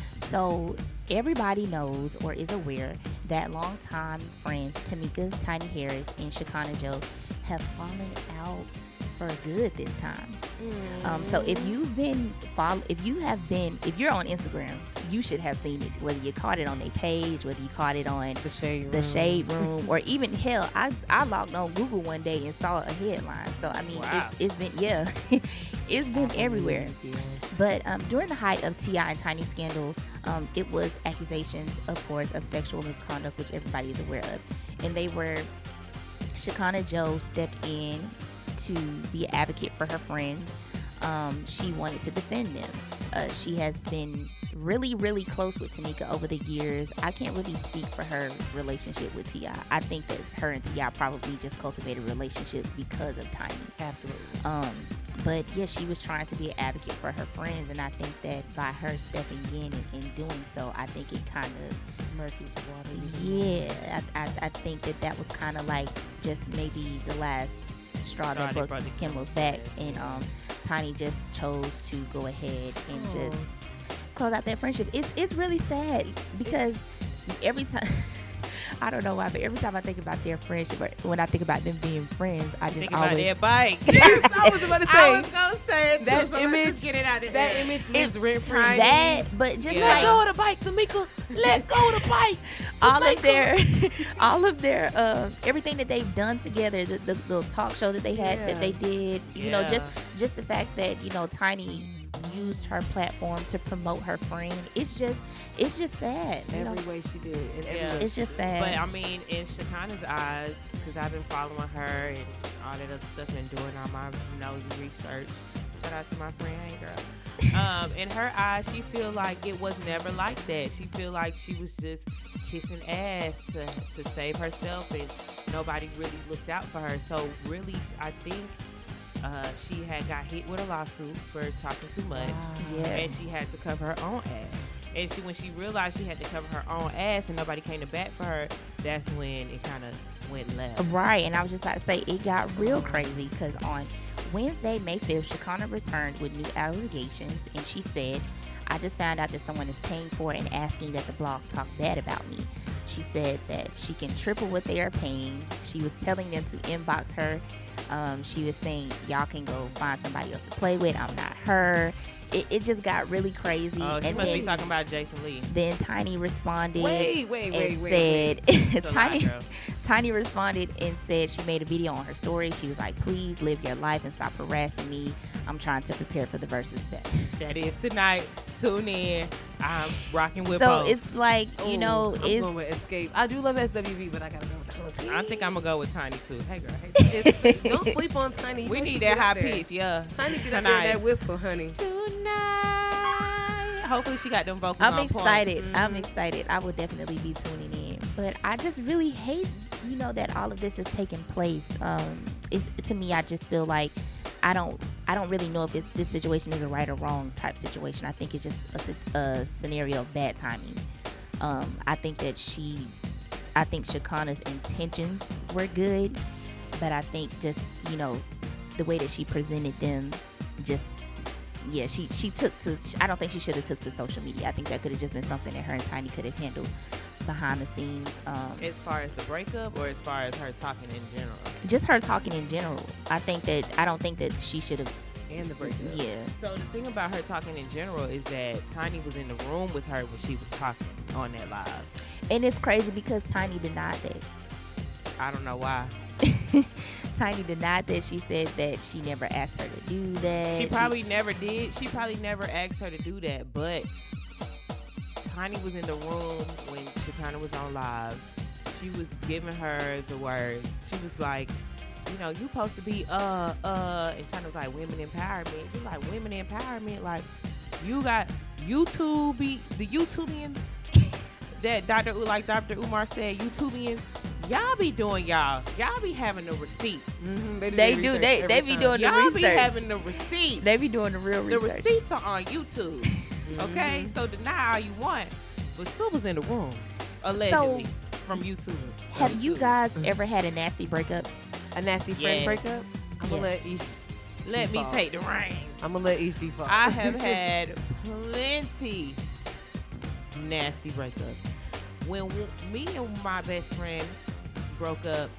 So everybody knows or is aware that longtime friends Tamika Tiny Harris and Shekinah Joe have fallen out for good this time. Um, so if you've been follow, if you have been, if you're on Instagram, you should have seen it. Whether you caught it on their page, whether you caught it on The shade room. the shade room, or even hell, I I logged on Google one day and saw a headline. So I mean, Wow. it's, it's been yeah, it's been everywhere. But um, during the height of T I and Tiny scandal, um, it was accusations, of course, of sexual misconduct, which everybody is aware of, and they were. Shekinah Joe stepped in to be an advocate for her friends. Um, she wanted to defend them. Uh, she has been really, really close with Tamika over the years. I can't really speak for her relationship with T I. I think that her and T I probably just cultivated a relationship because of Tiny. Absolutely. Um, but yeah, she was trying to be an advocate for her friends, and I think that by her stepping in and, and doing so, I think it kind of Murky the water. yeah, I, I, I think that that was kind of like just maybe the last straw that Straw that broke brought the Kimmel's camel's back, back. and um, Tiny just chose to go ahead and Oh. just close out that friendship. It's it's really sad because every time. I don't know why, but every time I think about their friendship, or when I think about them being friends, I just Think about always that bike. Yes, I was about to say. I was gonna say it too, That so let's image- just get it out of That there. image lives rent free. Tiny. that, but just Yeah. like Let go of the bike, Tamika. Let go of the bike. all of Tamika. their all of their uh, everything that they've done together, the, the little talk show that they had Yeah. that they did, you know, Yeah. just just the fact that, you know, Tiny used her platform to promote her friend. It's just it's just sad, you know. Every way she did. And every Yeah. way It's she just did. sad. But I mean, in Shekinah's eyes, because I've been following her and all that other stuff and doing all my nosy research. Shout out to my friend, hey girl. Um, in her eyes, she feel like it was never like that. She feel like she was just kissing ass to, to save herself, and nobody really looked out for her. So really, I think uh, she had got hit with a lawsuit for talking too much. Yeah. And she had to cover her own ass. And she, when she realized she had to cover her own ass and nobody came to bat for her, that's when it kind of went left. Right, and I was just about to say it got real crazy because on Wednesday, May fifth, Shekinah returned with new allegations, and she said, I just found out that someone is paying for it and asking that the blog talk bad about me. She said that she can triple what they are paying. She was telling them to inbox her. Um, she was saying, y'all can go find somebody else to play with. I'm not her. It, it just got really crazy. Oh, she and must then, be talking about Jason Lee. then Tiny responded Wait, wait, and wait, wait, said, It's a lot, Tiny, girl. Tiny responded and said she made a video on her story. She was like, please live your life and stop harassing me. I'm trying to prepare for the versus bet. That is tonight. Tune in. I'm rocking with So both. it's like, you Ooh, know, I'm it's going with Escape. I do love S W V, but I gotta go with the whole team. I think I'm gonna go with Tiny too. Hey girl, hey. It's- don't sleep on Tiny. You we know she need get that high up there. pitch, yeah. Tiny get up there Tonight. with that whistle, honey. Tonight. Hopefully she got them vocals I'm on excited. Mm-hmm. I'm excited. I will definitely be tuning in. But I just really hate, you know, that all of this is taking place. Um, it's, to me, I just feel like I don't, I don't really know if it's, this situation is a right or wrong type situation. I think it's just a, a scenario of bad timing. Um, I think that she, I think Shekinah's intentions were good, but I think just, you know, the way that she presented them, just. Yeah, she she took to. I don't think she should have took to social media. I think that could have just been something that her and Tiny could have handled behind the scenes. Um, As far as the breakup, or as far as her talking in general? just her talking in general. I think that I don't think that she should have. And the breakup. Yeah. So the thing about her talking in general is that Tiny was in the room with her when she was talking on that live. And it's crazy because Tiny denied that. I don't know why. Tiny denied that. She said that she never asked her to do that. She probably never did. She probably never asked her to do that. But Tiny was in the room when Shekinah was on live. She was giving her the words. She was like, you know, you supposed to be uh uh and Tiny was like, women empowerment. She's like, women empowerment, like you got YouTube the YouTubians that Doctor U like Doctor Umar said, YouTubians, y'all be doing y'all. Y'all be having the receipts. Mm-hmm. They do, They the do. research They every they be time. doing the Y'all research. be having the receipts. They be doing the real The research. receipts are on YouTube. Okay? So deny all you want. But Sue was in the room, allegedly, from YouTube. Have you YouTube. guys ever had a nasty breakup? A nasty friend Yes. breakup. I'm gonna Yeah. let each. Let me default. take the reins. I'm gonna let each default. I have had plenty nasty breakups. When w- me and my best friend broke up,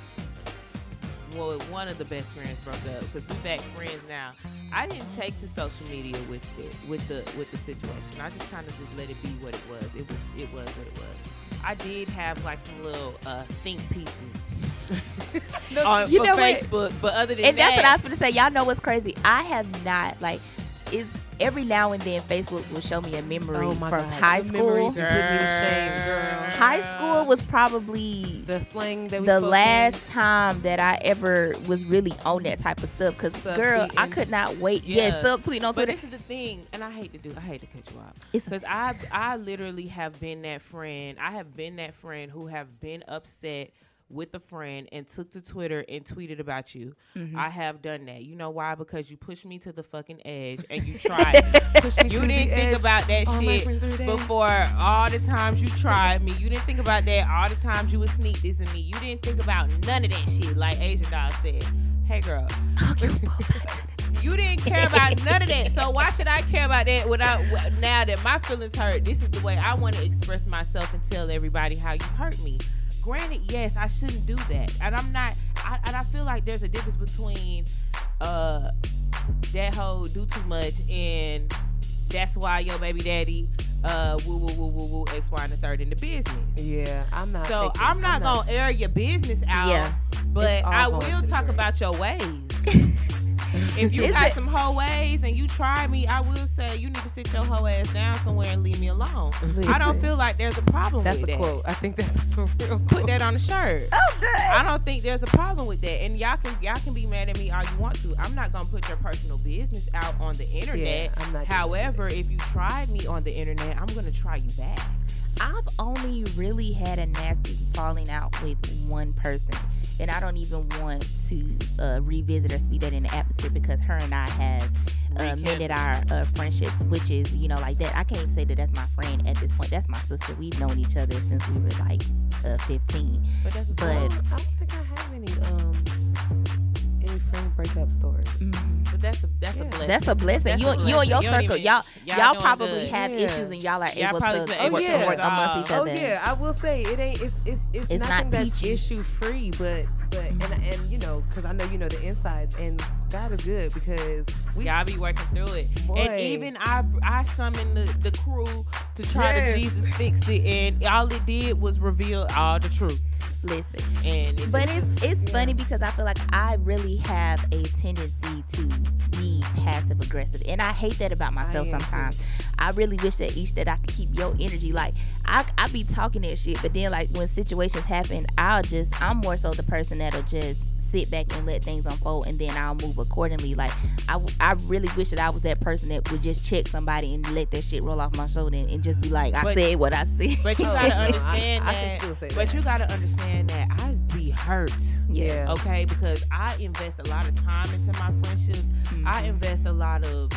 well, one of the best friends broke up because we back friends now. I didn't take to social media with it, with the with the situation. I just kind of just let it be what it was. It was it was what it was. I did have like some little uh, think pieces on you for know what? Facebook, but other than And that, that's what I was going to say. Y'all know what's crazy? I have not, like, it's every now and then Facebook will show me a memory Oh from my God. high The school. memories that put me to shame, girl. High school was probably The slang that we the spoke last in. time that I ever was really on that type of stuff. Because, girl, I Subtweeting. could not wait. Yeah, Yeah. subtweeting on But Twitter. this is the thing, and I hate to do, I hate to cut you off, It's- because I, I literally have been that friend. I have been that friend who have been upset with a friend and took to Twitter and tweeted about you. Mm-hmm. I have done that. You know why? Because you pushed me to the fucking edge and you tried. Push me You to the didn't think edge. about that All my shit friends are dead. before all the times you tried me. You didn't think about that all the times you would sneak this in me. You didn't think about none of that shit. Like Asian Doll said, hey girl, you didn't care about none of that. So why should I care about that without now that my feelings hurt? This is the way I want to express myself and tell everybody how you hurt me. Granted, yes, I shouldn't do that, and I'm not. I, and I feel like there's a difference between uh that whole do too much and that's why your baby daddy uh woo woo woo woo woo X, Y, and the third in the business. Yeah, I'm not. So taking- I'm not gonna air your business out, Yeah. but It's all I going will to the talk trash. about your ways. If you Is got it- some hoe ways and you try me, I will say you need to sit your hoe ass down somewhere and leave me alone. I don't Listen. feel like there's a problem That's with a that. quote. I think that's a real quote. Put that on a shirt. Oh, good. I don't think there's a problem with that. And y'all can y'all can be mad at me all you want to. I'm not gonna put your personal business out on the internet. Yeah, I'm not doing However, if you tried me on the internet, I'm gonna try you back. I've only really had a nasty falling out with one person, and I don't even want to uh, revisit or speak that in the atmosphere because her and I have uh, Rekindled. mended our uh, friendships, which is, you know, like that. I can't even say that that's my friend at this point. That's my sister. We've known each other since we were like uh, fifteen. But that's what's But- I don't, I don't think I have any um any friend breakup stories. Mm-hmm. But that's a that's Yeah. a blessing. That's a blessing. That's you, a you and blessing. your You don't circle, even- y'all, y'all y'all doing probably good. have Yeah. issues, and y'all are Y'all able probably to, to- able oh, to yeah. work amongst Oh, each Oh other. yeah, I will say it ain't. It's it's it's, It's nothing not that's peachy. issue free, but but and and you know, because I know you know the insides, and God is good because we Y'all be working through it. Boy. And even I I summoned the, the crew to try Yes. to Jesus fix it, and all it did was reveal all the truths. Listen. And it But just, it's it's Yeah. funny because I feel like I really have a tendency to be passive aggressive, and I hate that about myself I am sometimes. I really wish that each that I could keep your energy. Like I I be talking that shit, but then like when situations happen, I'll just I'm more so the person that'll just sit back and let things unfold, and then I'll move accordingly. Like I, I really wish that I was that person that would just check somebody and let that shit roll off my shoulder and, and just be like, I But- said what I said. but you Oh, gotta no, I- understand I that. can still say but that. you gotta understand that I be hurt. Yeah. Okay, because I invest a lot of time into my friendships. I invest a lot of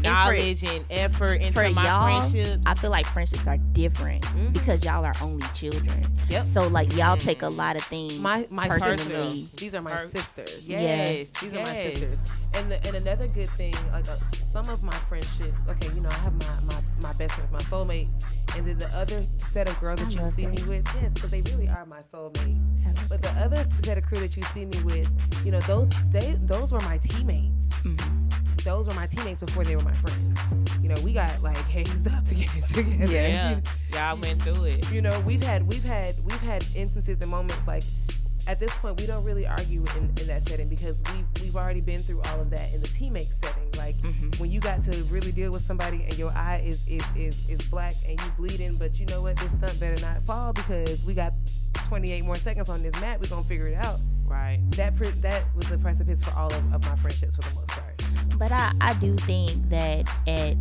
knowledge and effort into For my y'all, friendships. I feel like friendships are different because y'all are only children. Yep. So like y'all take a lot of things My my personally. sisters. These are my Per- sisters. yes, These yes. are my sisters. And the, and another good thing, like uh, some of my friendships. Okay, you know, I have my my, my best friends, my soulmates, and then the other set of girls I that you love see that. me with, yes, because they really are my soulmates. But the other set of crew that you see me with, you know, those they those were my teammates. Mm-hmm. Those were my teammates before they were my friends. You know, we got like hazed up to get together. Yeah, y'all went through it. You know, we've had we've had we've had instances and moments like at this point we don't really argue in, in that setting because we've we've already been through all of that in the teammate setting. Like Mm-hmm. when you got to really deal with somebody and your eye is is, is is black and you bleeding, but you know what, this stunt better not fall because we got twenty-eight more seconds on this map. We're gonna figure it out. Right. That pre- that was the precipice for all of, of my friendships for the most part. But I, I do think that at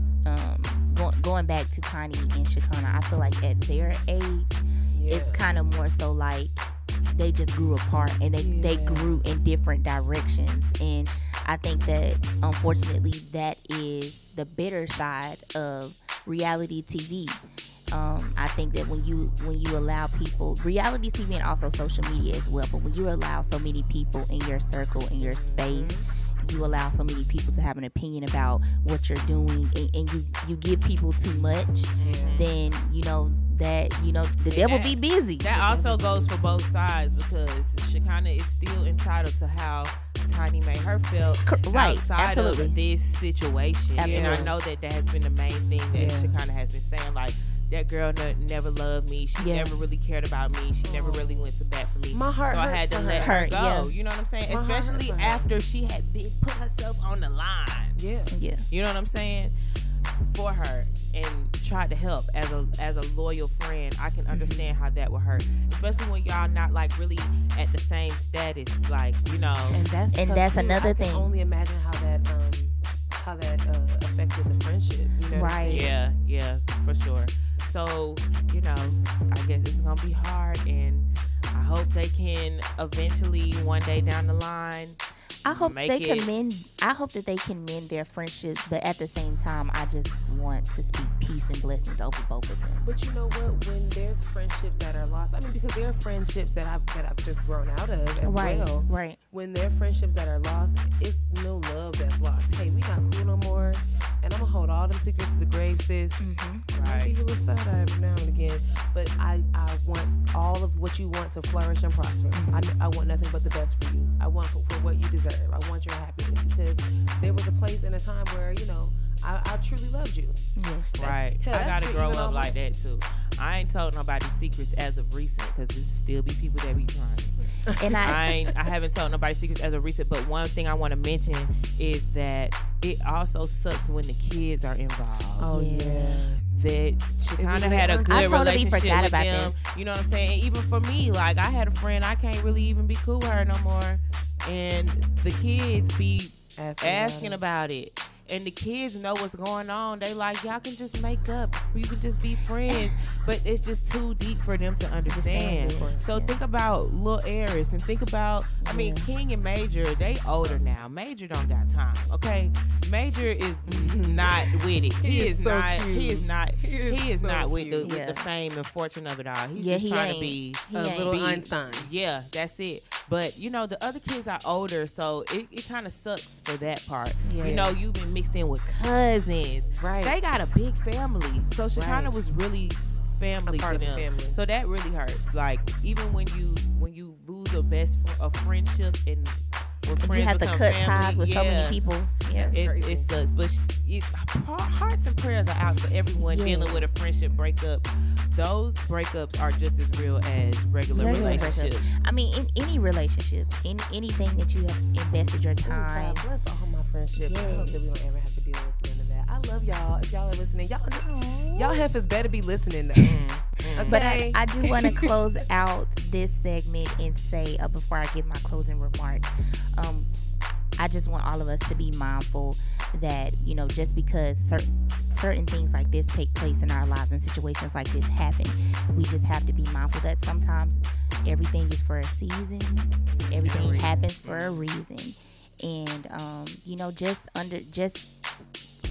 um go, going back to Tiny and Shakana, I feel like at their age, it's Yeah. kind of more so like they just grew apart and they, they Yeah. grew in different directions. And I think that unfortunately that is the bitter side of reality T V. Um, I think that when you when you allow people, reality T V and also social media as well, but when you allow so many people in your circle, in your space, you allow so many people to have an opinion about what you're doing, and, and you you give people too much, then you know that you know the devil that- be busy. That also goes for both sides because Shekinah is still entitled to how Tiny made her feel Cor- right, outside absolutely. of this situation. And I Absolutely. know that that has been the main thing that Yeah. Shekinah has been saying. Like, that girl ne- never loved me. She Yeah. never really cared about me. She never really went to bat for me. My heart so I hurts had to for let her. her, Hurt, go. yeah. You know what I'm saying? My heart hurts Especially for her. after she had been put herself on the line. Yeah. Yeah. You know what I'm saying? For her and tried to help as a as a loyal friend. I can understand how that would hurt, especially when y'all not like really at the same status. Like, you know, And that's And tough, that's too. another I can thing. only imagine how that um how that uh, affected the friendship. You know what I'm Right. saying? yeah, yeah, for sure. So, you know, I guess it's gonna be hard, and I hope they can eventually one day down the line. I hope Make they it- can mend. I hope that they can mend their friendships, but at the same time, I just want to speak peace and blessings over both of them. But you know what? When there's friendships that are lost, I mean, because there are friendships that I've that I've just grown out of as Right, well. right. When there are friendships that are lost, it's no love that's lost. Hey, we not cool no more, and I'm gonna hold all them secrets to the grave, sis. Mm-hmm. I'll Right. give you a little side eye every now and again, but I, I want all of what you want to flourish and prosper. I, I want nothing but the best for you. I want for, for what you deserve. I want your happiness because there was a place and a time where, you know, I, I truly loved you. Yes. Right. hell, I that's gotta for grow even up all like that too. I ain't told nobody secrets as of recent because there still be people that be trying. And I, I ain't, I haven't told nobody secrets as of recent, but one thing I want to mention is that it also sucks when the kids are involved. Oh Yeah. That she It was kind of their had a auntie. good I totally relationship forgot with about them. that. You know what I'm saying? And even for me, like I had a friend, I can't really even be cool with her no more, and the kids be Asking asking about about it. And the kids know what's going on. They like, y'all can just make up. You can just be friends. But it's just too deep for them to understand. Understand. So Yeah. think about Lil Aris and think about, I mean, Yeah. King and Major, they older now. Major don't got time, okay? Major is not with it. He, He is, is so not, he cute. is not, He is he is so not with the, cute. with Yeah. the fame and fortune of it all. He's Yeah, just he trying ain't. to be He a ain't. little be- Einstein. Yeah, that's it. But you know, the other kids are older, so it, it kind of sucks for that part. Yeah. You know, you've been mixed in with cousins. Right. They got a big family, so Shekinah Right. was really family A part to of the them. family. So that really hurts. Like even when you when you lose a best fr- a friendship and when And friends you have to become cut family, ties with so yeah, many people. Yeah. It's It, crazy. it sucks, but sh- it, hearts and prayers are out for everyone Yeah. dealing with a friendship breakup. Those breakups are just as real as regular, Regular relationships. breakups. I mean, in any relationship, in anything that you have invested your Ooh, time. God bless all my friendships. I hope that we don't ever have to deal with none of that. I love y'all. If y'all are listening, y'all y'all heifers better be listening though. Okay. But I, I do want to close out this segment and say, uh, before I give my closing remarks, um, I just want all of us to be mindful that, you know, just because certain certain things like this take place in our lives and situations like this happen, we just have to be mindful that sometimes everything is for a season, everything happens for a reason, and um, you know, just under just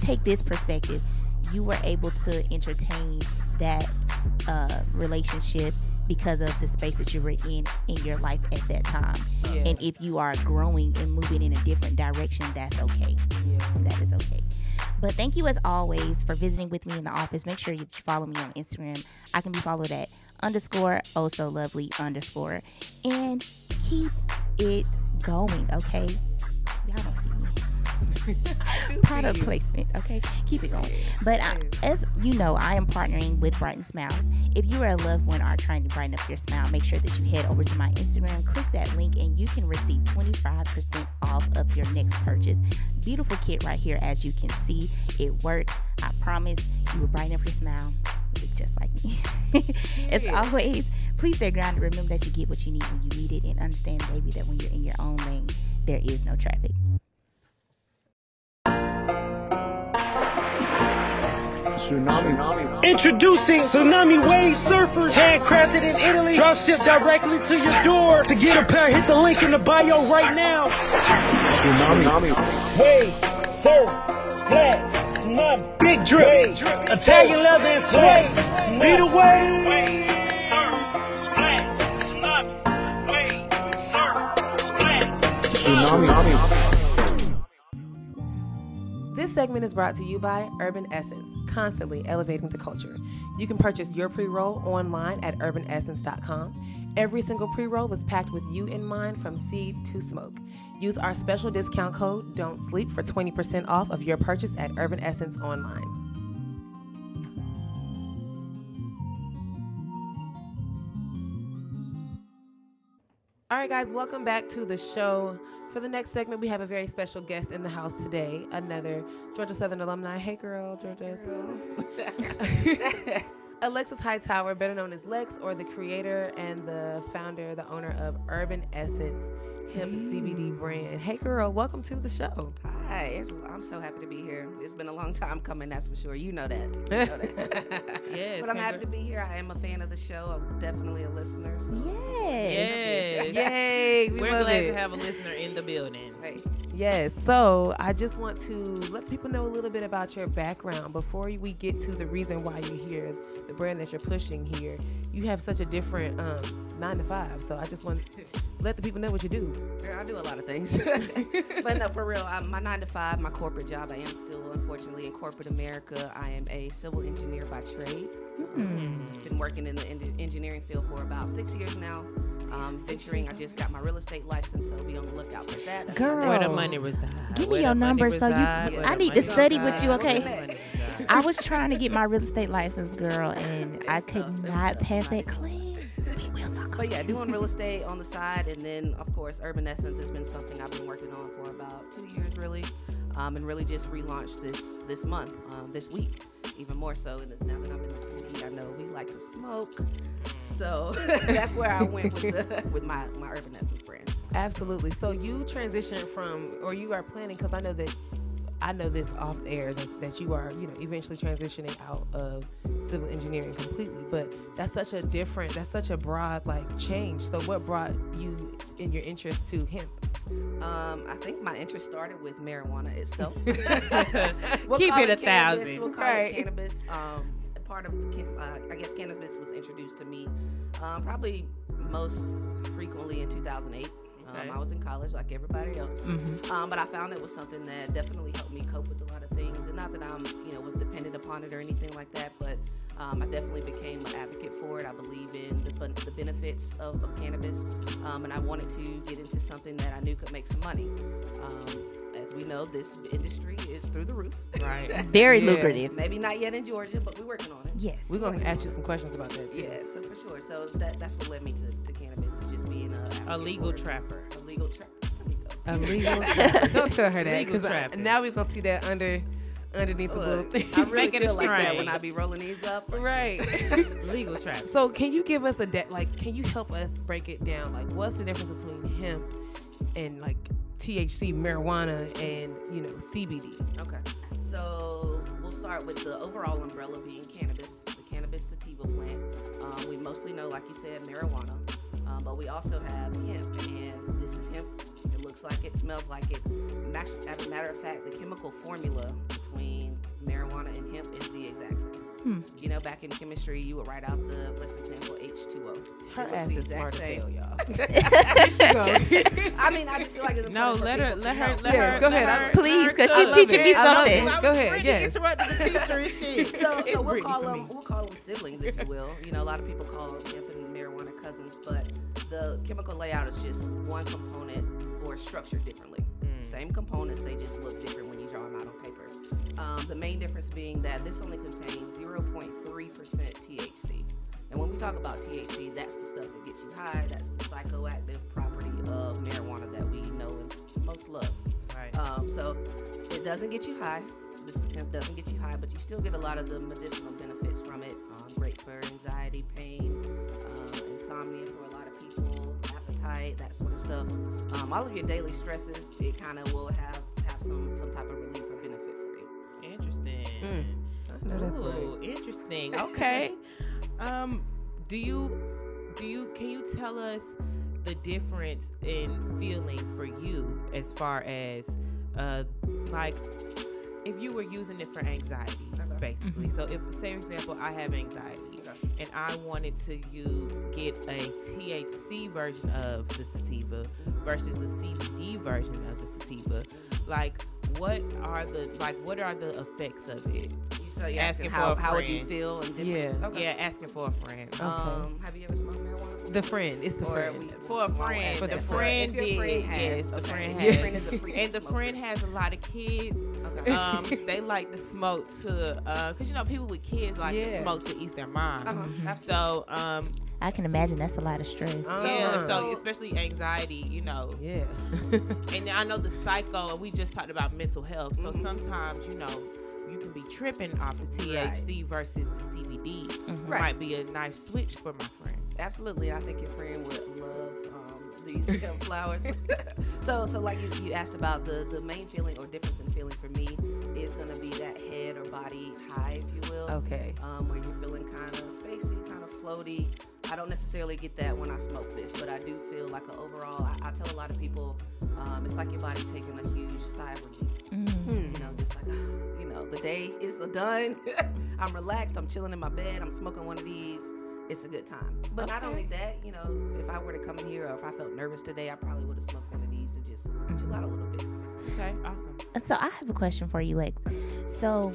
take this perspective. You were able to entertain that uh, relationship because of the space that you were in in your life at that time. Yeah. And if you are growing and moving in a different direction, that's okay. Yeah. That is okay. But thank you as always for visiting with me in the office. Make sure you follow me on Instagram. I can be followed at underscore oh so lovely underscore. And keep it going, okay? Y'all don't see me. Product placement, okay? Keep it going. But uh, as you know, I am partnering with Brighten Smiles. If you or a loved one are trying to brighten up your smile, make sure that you head over to my Instagram, click that link, and you can receive twenty-five percent off of your next purchase. Beautiful kit right here, as you can see. It works. I promise you will brighten up your smile. You look just like me. As always, please stay grounded. Remember that you get what you need when you need it, and understand, baby, that when you're in your own lane, there is no traffic. Tsunami. Introducing Tsunami Wave Surfers, handcrafted in Italy, drop shipped directly to your door. To get a pair, hit the link in the bio right now. Tsunami. Wave, surf, splash, tsunami, big drip, Italian leather and suede. Be the wave, surf, splash, tsunami, wave, surf, splash, Tsunami. This segment is brought to you by Urban Essence, constantly elevating the culture. You can purchase your pre-roll online at urban essence dot com. Every single pre-roll is packed with you in mind from seed to smoke. Use our special discount code Don't Sleep for twenty percent off of your purchase at Urban Essence online. All right, guys, welcome back to the show. For the next segment, we have a very special guest in the house today, another Georgia Southern alumni. Hey, girl, Georgia. Alexis Hightower, better known as Lex, or the creator and the founder, the owner of Urban Essence Hemp C B D brand. Hey, girl, welcome to the show. Hi, it's, I'm so happy to be here. It's been a long time coming, that's for sure. You know that. You know that. Yes, but I'm happy to be here. I am a fan of the show. I'm definitely a listener. So. Yes. Yes. Yay, we We're love glad it. to have a listener in the building. Hey. Yes, so I just want to let people know a little bit about your background before we get to the reason why you're here, the brand that you're pushing here. You have such a different um, nine to five, so I just want to let the people know what you do. Girl, I do a lot of things. But no, for real, I'm, my nine to five, my corporate job, I am still, unfortunately, in corporate America. I am a civil engineer by trade. Mm. Been working in the en- engineering field for about six years now. Um, venturing, I just got my real estate license, so be on the lookout for that. That's Girl. Where the money reside. Give Where me the your money number so you. reside, where I the need money to study reside, with you, where the okay? money reside. I was trying to get my real estate license, girl, and I could tough. It was not tough. pass that class. We will talk But about yeah, doing real estate on the side, and then of course Urban Essence has been something I've been working on for about two years, really, um, and really just relaunched this this month, um, this week, even more so. And now that I'm in the city, I know we like to smoke, so that's where I went with the, with my my Urban Essence brand. Absolutely. So you transitioned from, or you are planning, because I know that I know this off air that, that you are, you know, eventually transitioning out of civil engineering completely. But that's such a different, that's such a broad like change. So what brought you in your interest to hemp? Um, I think my interest started with marijuana itself. Keep call it a cannabis, thousand. We'll call Right. it cannabis. Um, part of, can- uh, I guess cannabis was introduced to me um, probably most frequently in two thousand eight. Okay. Um, I was in college like everybody else, um, but I found it was something that definitely helped me cope with a lot of things. And not that I'm, you know, was dependent upon it or anything like that, but um, I definitely became an advocate for it. I believe in the, ben- the benefits of, of cannabis, um, and I wanted to get into something that I knew could make some money. Um, as we know, this industry is through the roof. Right. Very Yeah. lucrative. Maybe not yet in Georgia, but we're working on it. Yes. We're going to ask you some questions about that too. Yeah, so for sure. So that that's what led me to, to cannabis, and just being a A legal trapper. A legal trapper. There we go. A legal trapper. Don't tell her that, Legal because trapping. now we're going to see that under underneath the Look, book. I really Make it a feel like that strain. when I be rolling these up. Like, Right. Legal trapper. So can you give us a de- like? Can you help us break it down? Like, what's the difference between hemp and like T H C, marijuana, and you know C B D? Okay. So we'll start with the overall umbrella being cannabis, the cannabis sativa plant. Um, we mostly know, like you said, marijuana, um, but we also have hemp, and this is hemp. It looks like it, smells like it. Mac- As a matter of fact, the chemical formula between marijuana and hemp is the exact same. Hmm. You know, back in chemistry, you would write out the, let's example, H two O. Her It looks ass the is smart as exact hell, same. y'all. Here she go. I mean, I just feel like it's No, important for let her, people let to her, know. let Yes, her. go let ahead. her- I- Please, let because her she cook. teaching me I love something. it. Go ahead, yes. Interrupting the teacher and shit. So, It's so we'll Brittany call for them me. we'll call them siblings, if you will. You know, a lot of people call hemp and marijuana cousins, but the chemical layout is just one component or structured differently. Same components, they just look different when you draw them out on paper. Um, the main difference being that this only contains zero point three percent T H C. And when we talk about T H C, that's the stuff that gets you high. That's the psychoactive property of marijuana that we know and most love. Right. Um, so it doesn't get you high. This is hemp, doesn't get you high, but you still get a lot of the medicinal benefits from it. Um, great for anxiety, pain, um, insomnia for a lot of people, appetite, that sort of stuff. Um, all of your daily stresses, it kind of will have, have some, some type of relief or benefit for you. Interesting. I know that's Ooh, right. interesting. Okay. um, do you do you can you tell us the difference in feeling for you as far as uh like if you were using it for anxiety, basically. So if, say, for example, I have anxiety and I wanted to you get a T H C version of the sativa versus the C B D version of the sativa, like what are the like what are the effects of it? You so you're Asking asking, for how, a how would you friend. feel and difference? Yeah. Okay. Yeah, asking for a friend. Um, have you ever smoked marijuana? before? The friend. It's the Or friend. we- For a we won't friend, ask the that. friend If your did, friend has, yes, the okay. friend If has. your friend is a freak And the smoker. friend has a lot of kids. Okay. Um, they like to smoke to, uh, cause you know people with kids like Yeah. to smoke to ease their mind. Uh-huh. Absolutely. So, um, I can imagine that's a lot of stress. Uh, yeah, Uh-huh. so especially anxiety, you know. Yeah. And I know the psycho, and we just talked about mental health. So Mhm. sometimes, you know, you can be tripping off the T H C versus the C B D. It Right. might be a nice switch for my friend. Absolutely, I think your friend would love um, these hemp flowers. so, so like you, you asked about the the main feeling or difference in feeling for me is gonna be that head or body high, if you will. Okay. Um, where you're feeling kind of spacey, kind of floaty. I don't necessarily get that when I smoke this, but I do feel like a overall. I, I tell a lot of people, um, it's like your body taking a huge sigh of relief. Mm. You know, just like, ah, you know, the day is done. I'm relaxed. I'm chilling in my bed. I'm smoking one of these. It's a good time. But not only that, you know, if I were to come in here or if I felt nervous today, I probably would have smoked one of these and just chill out a little bit. Okay, awesome. So I have a question for you, Lex. So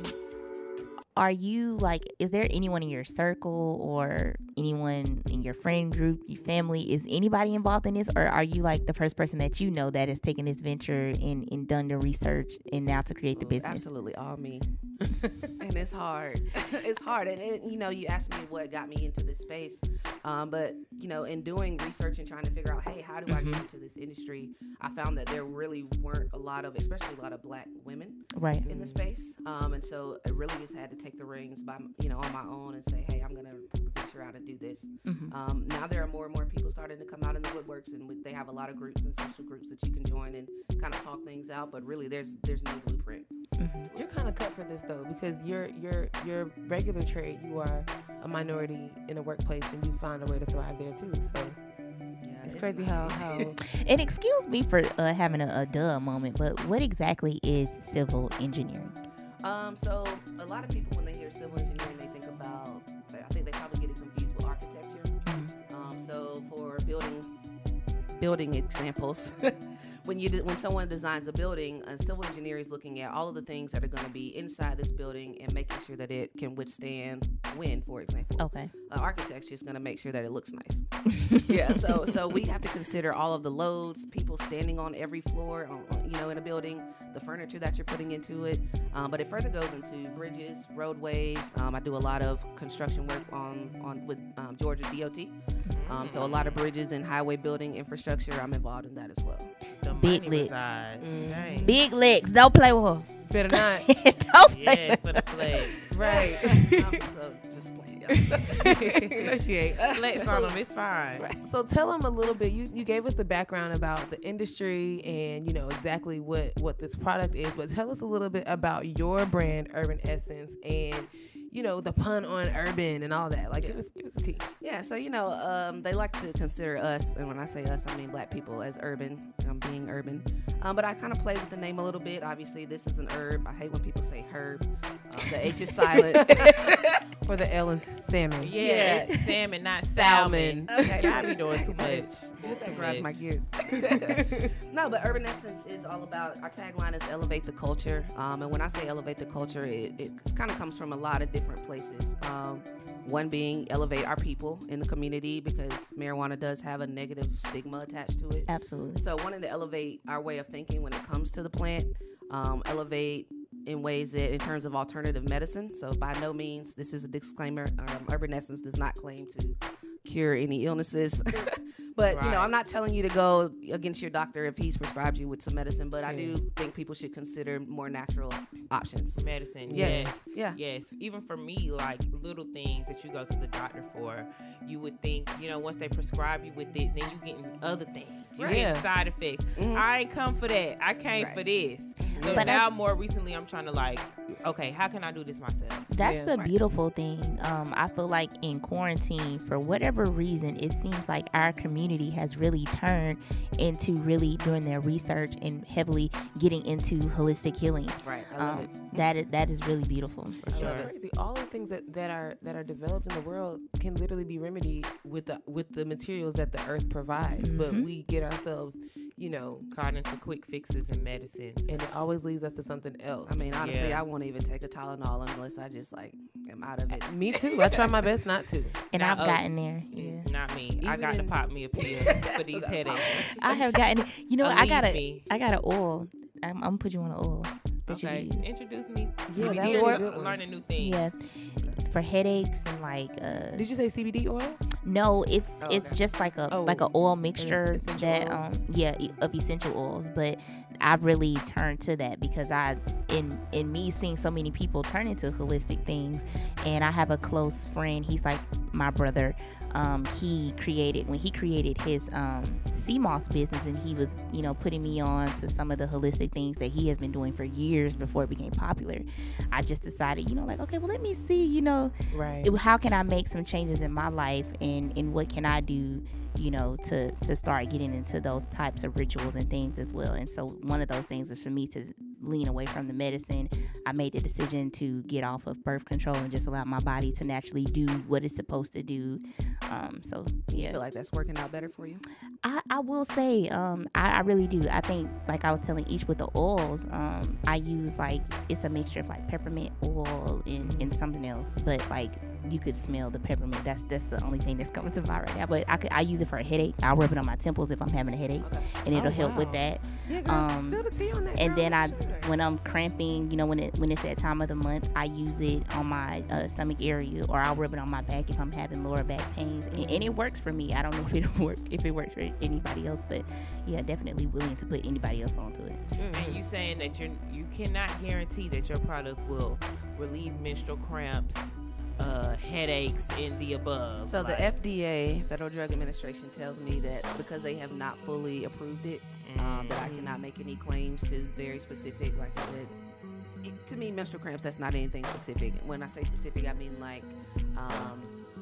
are you like, is there anyone in your circle or anyone in your friend group, your family, is anybody involved in this? Or are you like the first person that you know that has taken this venture and, and done the research and now to create the Ooh, business? Absolutely, all me. And it's hard. It's hard. And, and, you know, you asked me what got me into this space. Um, but, you know, in doing research and trying to figure out, hey, how do I get into this industry? I found that there really weren't a lot of, especially a lot of black women Right. in the space. Um, and so I really just had to take the reins by, you know, on my own and say, hey, I'm going to venture out and do this. Mhm. Um, now there are more and more people starting to come out in the woodworks, and with, they have a lot of groups and social groups that you can join and kind of talk things out. But really, there's there's no blueprint. You're kind of cut for this though, because your your your regular trade, you are a minority in a workplace, and you find a way to thrive there too. So Yeah, it's crazy not- how how And excuse me for uh, having a, a duh moment, but what exactly is civil engineering? Um, so a lot of people, when they hear civil engineering, they think about, I think they probably get it confused with architecture. Um, so for building, building examples, when you de- when someone designs a building, a civil engineer is looking at all of the things that are going to be inside this building and making sure that it can withstand wind, for example. Okay. Uh, architecture is going to make sure that it looks nice. Yeah, so so we have to consider all of the loads, people standing on every floor, on, on, you know, in a building, the furniture that you're putting into it. Um, but it further goes into bridges, roadways. Um, I do a lot of construction work on on with um, Georgia D O T. Um, so a lot of bridges and highway building infrastructure. I'm involved in that as well. The Big money licks. resides. Mm. Dang. Big legs. Don't play with her. better not. Don't play Yes, with for the flex. Right. I'm so just playing. No, she ain't. Flex on them, it's fine. So tell them a little bit. You, you gave us the background about the industry and you know exactly what what this product is, but tell us a little bit about your brand, Urban Essence, and you know, the pun on urban and all that. Like, Yeah. give us, give us a tea. Yeah, so you know, um, they like to consider us, and when I say us, I mean black people, as urban. I'm being urban, um, but I kind of play with the name a little bit. Obviously, this is an herb. I hate when people say herb. Um, the H is silent. For the L and salmon. Yeah, Yeah. it's salmon, not Salmon. salmon. Okay, y'all be doing too much. Just Too to grinds my much. gears. No, but Urban Essence is all about, our tagline is elevate the culture. Um, and when I say elevate the culture, it, it kind of comes from a lot of different places. Um, one being elevate our people in the community, because marijuana does have a negative stigma attached to it. Absolutely. So wanting to elevate our way of thinking when it comes to the plant, um, elevate in ways that in terms of alternative medicine. So by no means, this is a disclaimer, um, Urban Essence does not claim to cure any illnesses. But, you know, Right. I'm not telling you to go against your doctor if he's prescribed you with some medicine, but I do think people should consider more natural options. Medicine. Yes. Yes. Yeah. Yes. Even for me, like little things that you go to the doctor for, you would think, you know, once they prescribe you with it, then you getting other things. You Right. getting Yeah. side effects. Mhm. I ain't come for that. I came Right. for this. So But I- now, more recently, I'm trying to like, okay, how can I do this myself? That's Yeah. the Right. beautiful thing. Um, I feel like in quarantine, for whatever reason, it seems like our community has really turned into really doing their research and heavily getting into holistic healing. Right. I love Um, it. that is that is really beautiful. For It's sure. crazy. All the things that, that are that are developed in the world can literally be remedied with the with the materials that the earth provides. But Mhm. we get ourselves, you know, Caught into quick fixes and medicines. and it always leads us to something else. I mean, honestly, Yeah. I won't even take a Tylenol unless I just like am out of it. me too. I try my best not to. And Now, I've oh, gotten there. Yeah. Mm, Not me. I Even got to in- pop me a pill for these headaches. I have gotten. You know, what? I Believe got a me. I got an oil. I'm, I'm gonna put you on an oil. that you Okay, can use. introduce me. Yeah, C B that D would be a oil. good one. Learning new things. Yeah, for headaches and like. Uh, Did you say C B D oil? No, it's Oh, it's okay. just like a Oh, like a oil mixture essential that oils. um yeah e- of essential oils. But I really turned to that because I in in me seeing so many people turn into holistic things, and I have a close friend. He's like my brother. Um, he created when he created his um C M O S business, and he was you know putting me on to some of the holistic things that he has been doing for years before it became popular. I just decided you know like okay, well let me see you know Right. it- how can I make some changes in my life, and, and what can I do, you know, to, to start getting into those types of rituals and things as well. And so one of those things was for me to lean away from the medicine. I made the decision to get off of birth control and just allow my body to naturally do what it's supposed to do. Um, so You yeah, feel like that's working out better for you? I, I will say, um, I, I really do. I think, like I was telling each with the oils, um, I use like it's a mixture of like peppermint oil and, and something else. But like you could smell the peppermint. That's that's the only thing that's coming to mind right now. But I could I use it for a headache. I'll rub it on my temples if I'm having a headache, and it'll Oh, help with wow. that. Yeah, girl, Um, spill the tea on that. And girl, then I, sure. when I'm cramping, you know, when it when it's that time of the month, I use it on my uh, stomach area, or I'll rub it on my back if I'm having lower back pains, and, and it works for me. I don't know if it work if it works for anybody else, but yeah, definitely willing to put anybody else onto it. And you saying that you you cannot guarantee that your product will relieve menstrual cramps, uh, headaches, and the above. So the Like, F D A, Federal Drug Administration, tells me that because they have not fully approved it, um, that I cannot make any claims to very specific. Like I said, it, to me, menstrual cramps, that's not anything specific. When I say specific, I mean like um,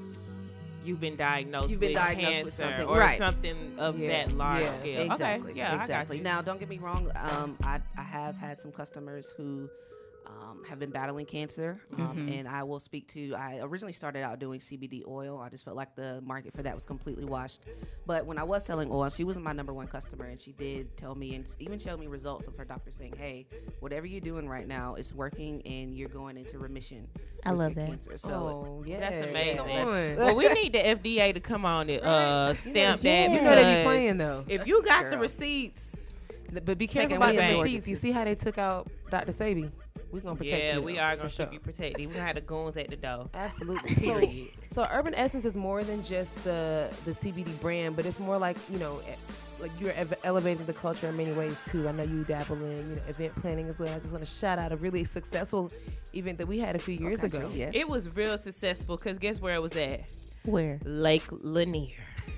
you've been diagnosed You've been with diagnosed cancer with something, or something something of Yeah, that large yeah, scale. exactly, Okay, yeah, exactly. I got you. Now, don't get me wrong. Um, I I have had some customers who. Um, have been battling cancer, um, Mhm. and I will speak to. I originally started out doing C B D oil. I just felt like the market for that was completely washed. But when I was selling oil, she was my number one customer, and she did tell me and even showed me results of her doctor saying, "Hey, whatever you're doing right now is working, and you're going into remission." I with love your that. Cancer. So Oh, yeah. That's amazing. Come on. Well, we need the F D A to come on and uh, stamp that You know they be because playing though. if you got the Girl. receipts, But be Taking careful about me the back. receipts. You see how they took out Doctor Sabi? We're gonna protect yeah, you. we though, are for gonna sure. keep you protected. We gonna have the goons at the door. Absolutely. So, so Urban Essence is more than just the the C B D brand, but it's more like you know, e- like you're ev- elevating the culture in many ways too. I know you dabble in you know event planning as well. I just want to shout out a really successful event that we had a few years Okay, ago. true, yes. It was real successful because guess where it was at? Where? Lake Lanier.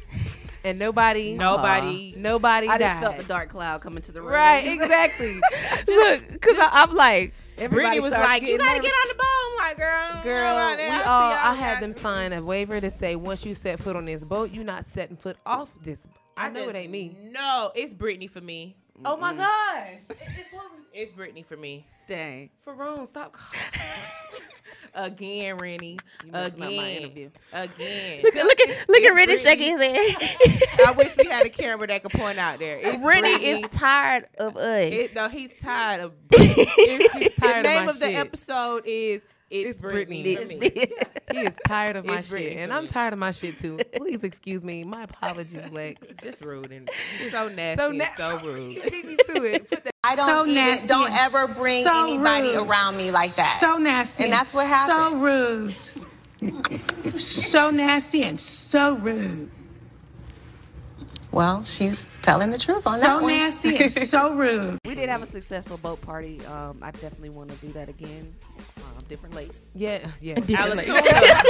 And nobody, Nobody. nobody I died. just felt the dark cloud coming to the room. Right, exactly. Look, cause I, I'm like, Everybody Brittany was starts like, "You getting gotta nervous. get on the boat." I'm like, "Girl, I don't know Girl, about we that. all, see y'all I had guys." them sign a waiver to say once you set foot on this boat, you're not setting foot off this. I, know just it ain't me. No, it's Brittany for me. Oh my gosh. It's Brittany for me. Dang. Ferone, stop calling. Again, Rennie. You messing up my Again. interview. Again. Look, look at look it's at Rennie Brittany. shaking his head. I wish we had a camera that could point out there. It's Rennie Brittany. is tired of us. It, no, he's tired of Brittany. It's- tired the of name my of the shit. episode is It's, It's Brittany. Brittany. for me. He is tired of my It's Brittany shit, for and I'm me. tired of my shit too. Please excuse me. My apologies, Lex. Just rude and so nasty So and na- so rude. Beat me to it. Put that. I don't So even, nasty don't and ever bring so anybody rude. around me like that. So nasty. And that's what happened. So rude. So nasty and so rude. Well, she's telling the truth on that So one. nasty and so rude. We did have a successful boat party. Um, I definitely want to do that again. Um, different lake. Yeah, yeah. Alatoona.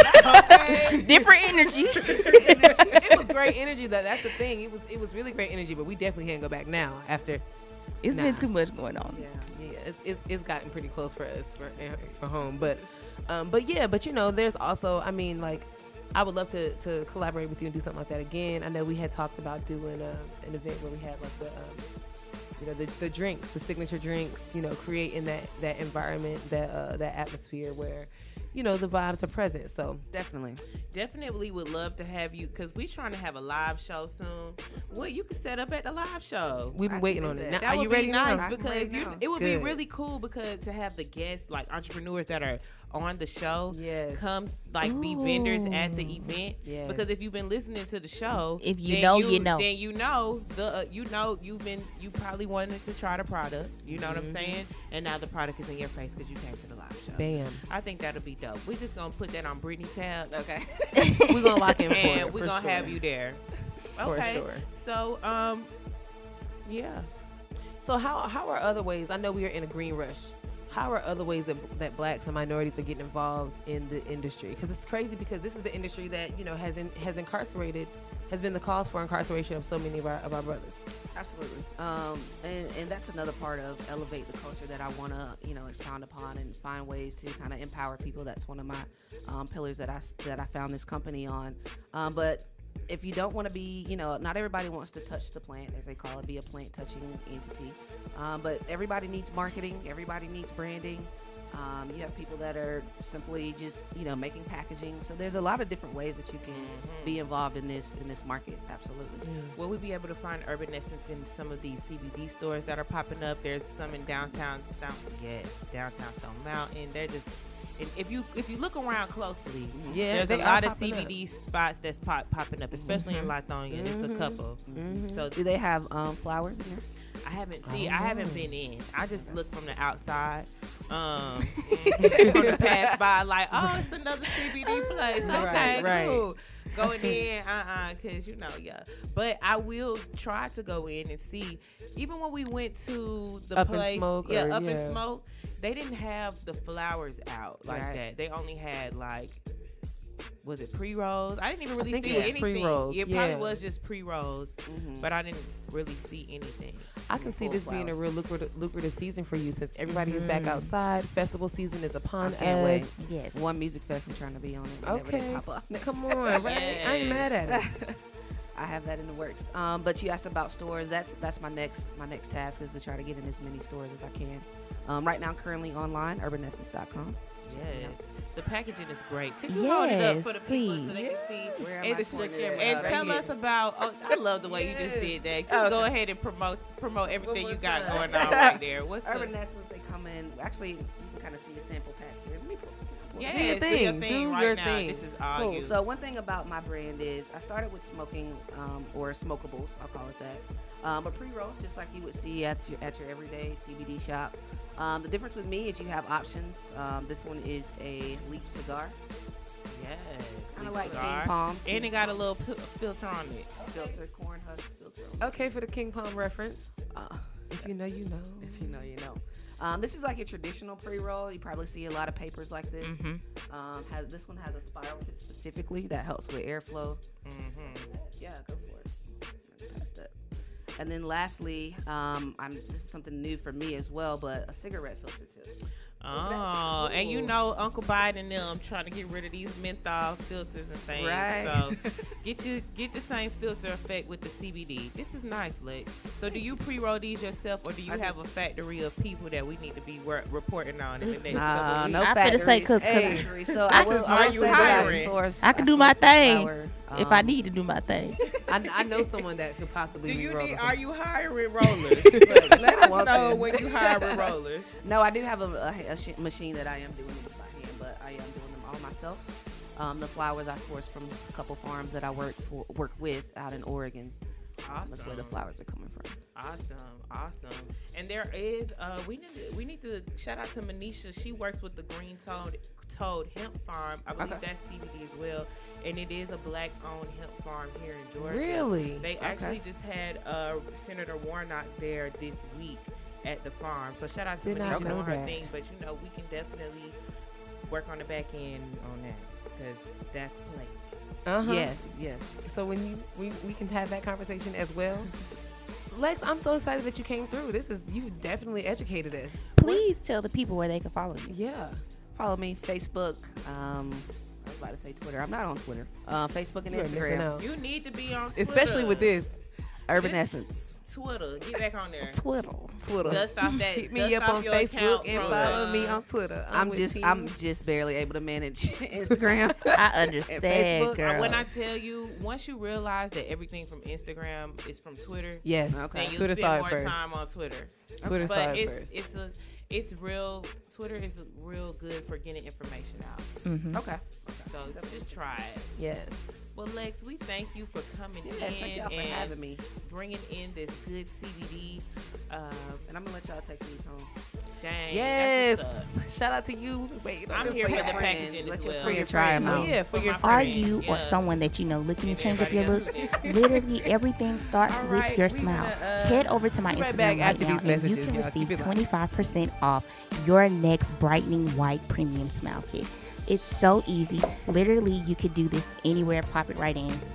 Okay. Different energy. It was great energy. That that's the thing. It was it was really great energy, but we definitely can't go back now after. It's Nah. been too much going on. Yeah, yeah. It's it's, it's gotten pretty close for us for for home, but um, but yeah, but you know, there's also, I mean, like, I would love to to collaborate with you and do something like that again. I know we had talked about doing um, an event where we had like the um, you know the, the drinks, the signature drinks. You know, creating that that environment, that uh, that atmosphere where, you know, the vibes are present. So Definitely. Definitely would love to have you because we're trying to have a live show soon. Well, you could set up at the live show. we've been I waiting can on do it. that. Now, That are would you be ready nice now? I'm because ready you, now. it would Good. be really cool because to have the guests like entrepreneurs that are on the show Yes. come like be vendors at the Ooh. event. Yes. Because if you've been listening to the show, If you then know, you know. Then you know the uh, you know you've been you probably wanted to try the product. You know what I'm saying? And now the product is in your face because you came to the live show. Bam. I think that'll be dope. We're just gonna put that on Brittany tab. Okay. We're gonna lock in for And it. we're for gonna sure. have you there. For Okay. sure. So um yeah. So how how are other ways? I know we are in a green rush. How are other ways that, that blacks and minorities are getting involved in the industry? Because it's crazy because this is the industry that, you know, has in, has incarcerated, has been the cause for incarceration of so many of our of our brothers. Absolutely. Um, and, and that's another part of elevate the culture that I want to, you know, expound upon and find ways to kind of empower people. That's one of my um, pillars that I that I found this company on. Um, but if you don't want to be, you know, not everybody wants to touch the plant, as they call it, be a plant touching entity. Um, but everybody needs marketing. Everybody needs branding. Um, you have people that are simply just, you know, making packaging. So there's a lot of different ways that you can be involved in this in this market. Absolutely. Will we be able to find Urban Essence in some of these C B D stores that are popping up? There's some in downtown, Stone, yes, downtown Stone Mountain. They're just, and if you if you look around closely, Yeah, there's they a are lot of popping C B D spots that's pop, popping up, especially in Lithonia. There's a couple. So Do they have um, flowers in there? I haven't see. I haven't been in. I just look from the outside. Um, from the pass by, like, oh, it's another C B D place. Okay, Right, right. cool. Going in, uh, uh cause you know, yeah. But I will try to go in and see. Even when we went to the Up in place, Smoke yeah, or- up yeah. in smoke, they didn't have the flowers out like Right. that. They only had like. Was it pre-rolls? I didn't even really think see it was anything. pre-rolls, It probably yeah. was just pre-rolls, but I didn't really see anything. I can see full this being a flowers. real lucrative, lucrative season for you since everybody is back outside. Festival season is upon I can't us. wait. Yes. One music fest I'm trying to be on it. whenever they Okay, pop up. come on, right? I ain't mad at it. I have that in the works. Um, but you asked about stores. That's that's my next my next task is to try to get in as many stores as I can. Um, right now, I'm currently online, urban essence dot com. Yes. The packaging is great. Could you hold it up Yes, for the people so please. they can see? Where am And, I pointing it at? and Right tell here. us about, oh, I love the way you just did that. Just Oh, go okay. ahead and promote promote everything more you got time. going on right there. What's Urban the... Essence, they come in. Actually, you can kind of see a sample pack here. Let me pull, pull Yes, this Do your up. thing. Do right your now. thing. This is all Cool. you. So one thing about my brand is I started with smoking um, or smokables, I'll call it that. Um, but pre-rolls, just like you would see at your at your everyday C B D shop. Um, the difference with me is you have options. Um, this one is a leaf cigar, yes. kind of leaf like cigar. King Palm, And it got a little pi- filter on it. filter, corn husk filter. Okay, for the King Palm reference. Uh, If you know, you know. if you know, you know. Um, this is like your traditional pre-roll. You probably see a lot of papers like this. Um, has this one has a spiral tip specifically that helps with airflow. Yeah, go for it. Pass that. And then lastly, um, I'm this is something new for me as well, but a cigarette filter tip. Oh, and you know Uncle Biden and them trying to get rid of these menthol filters and things. Right. So get you get the same filter effect with the C B D. This is nice, Lex. So do you pre-roll these yourself, or do you have a factory of people that we need to be wor- reporting on in the next Nah, couple weeks? no I factory. finna say, cause, cause Hey, so I I will, could- I are will you say that I hiring? source. I could do my source the thing flour, if I um, need to do my thing. I, I know someone that could possibly Do be you rolling need? some- Are you hiring rollers? Let us want know to. when you hiring rollers. No, I do have a, a, a sh- machine that I am doing it by hand, but I am doing them all myself. Um, the flowers I source from a couple farms that I work for, work with out in Oregon. Awesome. That's where the flowers are coming from. Awesome, awesome. And there is uh we need to, we need to shout out to Manisha. She works with the Green Toad Toad Hemp Farm. I believe Okay. that's C B D as well. And it is a black owned hemp farm here in Georgia. Really? They actually Okay. just had uh Senator Warnock there this week at the farm. So shout out to Did not Manisha know on her that. thing, but you know, we can definitely work on the back end on that because that's placement. Uh-huh. Yes, yes. So when you we, we can have that conversation as well. Lex, I'm so excited that you came through. This is you definitely educated us. Please tell the people where they can follow you. Yeah. Follow me, Facebook. Um, I was about to say Twitter. I'm not on Twitter. Uh, Facebook and You are missing Instagram. out. You need to be on Twitter. Especially with this. Urban Just- Essence. Twitter. Get back on there. Twiddle. Twitter. Dust off that. Hit me dust up off on your Facebook account and from, follow uh, me on Twitter. I'm with just T. I'm just barely able to manage Instagram. I understand, Facebook, girl. When I tell you, once you realize that everything from Instagram is from Twitter, Yes. Okay. then you Twitter spend saw it more first. time on Twitter. Twitter but saw it it's first. it's a it's real. Twitter is real good for getting information out. Mhm. Okay. So just try it. Yes. Well, Lex, we thank you for coming Yes, thank in y'all for and having me. bringing in this good C B D. Um, And I'm gonna let y'all take these home. dang. Yes. That's what's up. Shout out to you. Wait, I'm this here for for your the friend. packaging Let as your well. friend For your try 'em friend. out. Oh, yeah, for For your my friend. Are friend. you or Yeah. someone that you know looking And to change up your look? everybody else. Literally, everything starts All with right, your we smile. gonna, uh, Head over to my be right Instagram back right after now, these and messages, you can y'all. receive Keep it live. twenty-five percent off your next brightening white premium smile kit. It's so easy. Literally, you could do this anywhere. Pop it right in.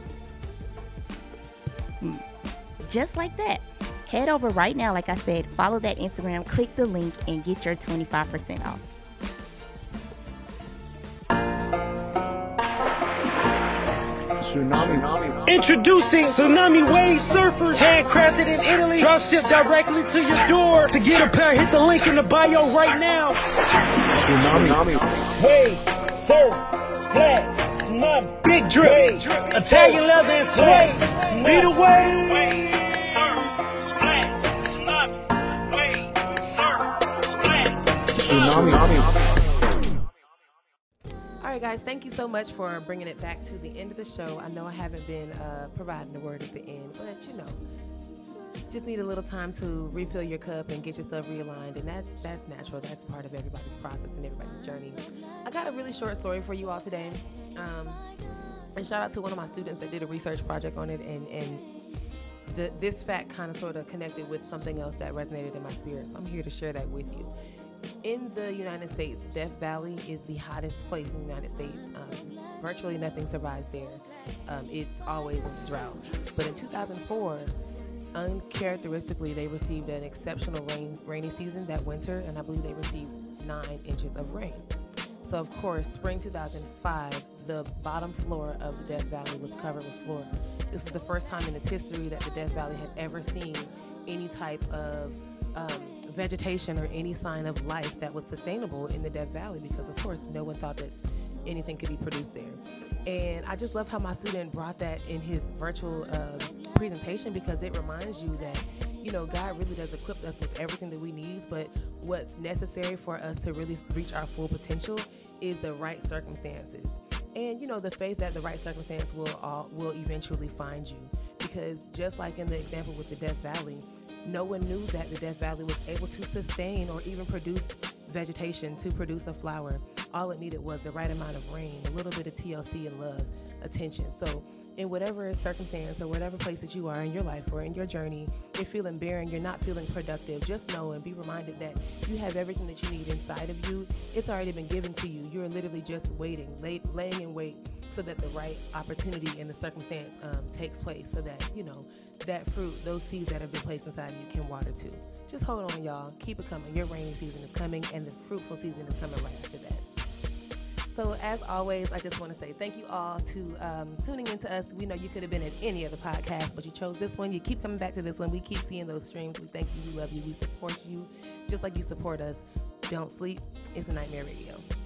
Mm. Just like that. Head over right now, like I said, follow that Instagram, click the link, and get your twenty-five percent off. Tsunami. Introducing Tsunami Wave Surfers, handcrafted in Italy, drop shipped directly to your door. To get a pair, hit the link in the bio right now. Tsunami. Wave, surf, splat, tsunami, big drip, Italian leather and suede. Lead away. Wave, surf, splat, tsunami, wave, surf, splat, Tsunami. All right, guys, thank you so much for bringing it back to the end of the show. I know I haven't been uh, providing the word at the end, but you know, just need a little time to refill your cup and get yourself realigned, and that's that's natural. That's part of everybody's process and everybody's journey. I got a really short story for you all today, um, and shout out to one of my students that did a research project on it, and and the, this fact kind of sort of connected with something else that resonated in my spirit. So I'm here to share that with you. In the United States, Death Valley is the hottest place in the United States. Um, virtually nothing survives there. Um, it's always in the drought. But in two thousand four, uncharacteristically, they received an exceptional rain, rainy season that winter, and I believe they received nine inches of rain. So, of course, spring two thousand five, the bottom floor of the Death Valley was covered with flora. This was the first time in its history that the Death Valley had ever seen any type of um, vegetation or any sign of life that was sustainable in the Death Valley, because of course no one thought that anything could be produced there. And I just love how my student brought that in his virtual uh, presentation, because it reminds you that, you know, God really does equip us with everything that we need, but what's necessary for us to really reach our full potential is the right circumstances. And, you know, the faith that the right circumstance will all, will eventually find you. Because just like in the example with the Death Valley, no one knew that the Death Valley was able to sustain or even produce vegetation, to produce a flower. All it needed was the right amount of rain, a little bit of T L C and love, attention. So in whatever circumstance or whatever place that you are in your life or in your journey, you're feeling barren, you're not feeling productive, just know and be reminded that you have everything that you need inside of you. It's already been given to you. You're literally just waiting, lay, laying in wait so that the right opportunity and the circumstance um, takes place, so that, you know, that fruit, those seeds that have been placed inside you can water too. Just hold on, y'all. Keep it coming. Your rainy season is coming, and the fruitful season is coming right after that. So as always, I just want to say thank you all to um, tuning into us. We know you could have been at any other podcast, but you chose this one. You keep coming back to this one. We keep seeing those streams. We thank you. We love you. We support you just like you support us. Don't sleep. It's a Nightmare Radio.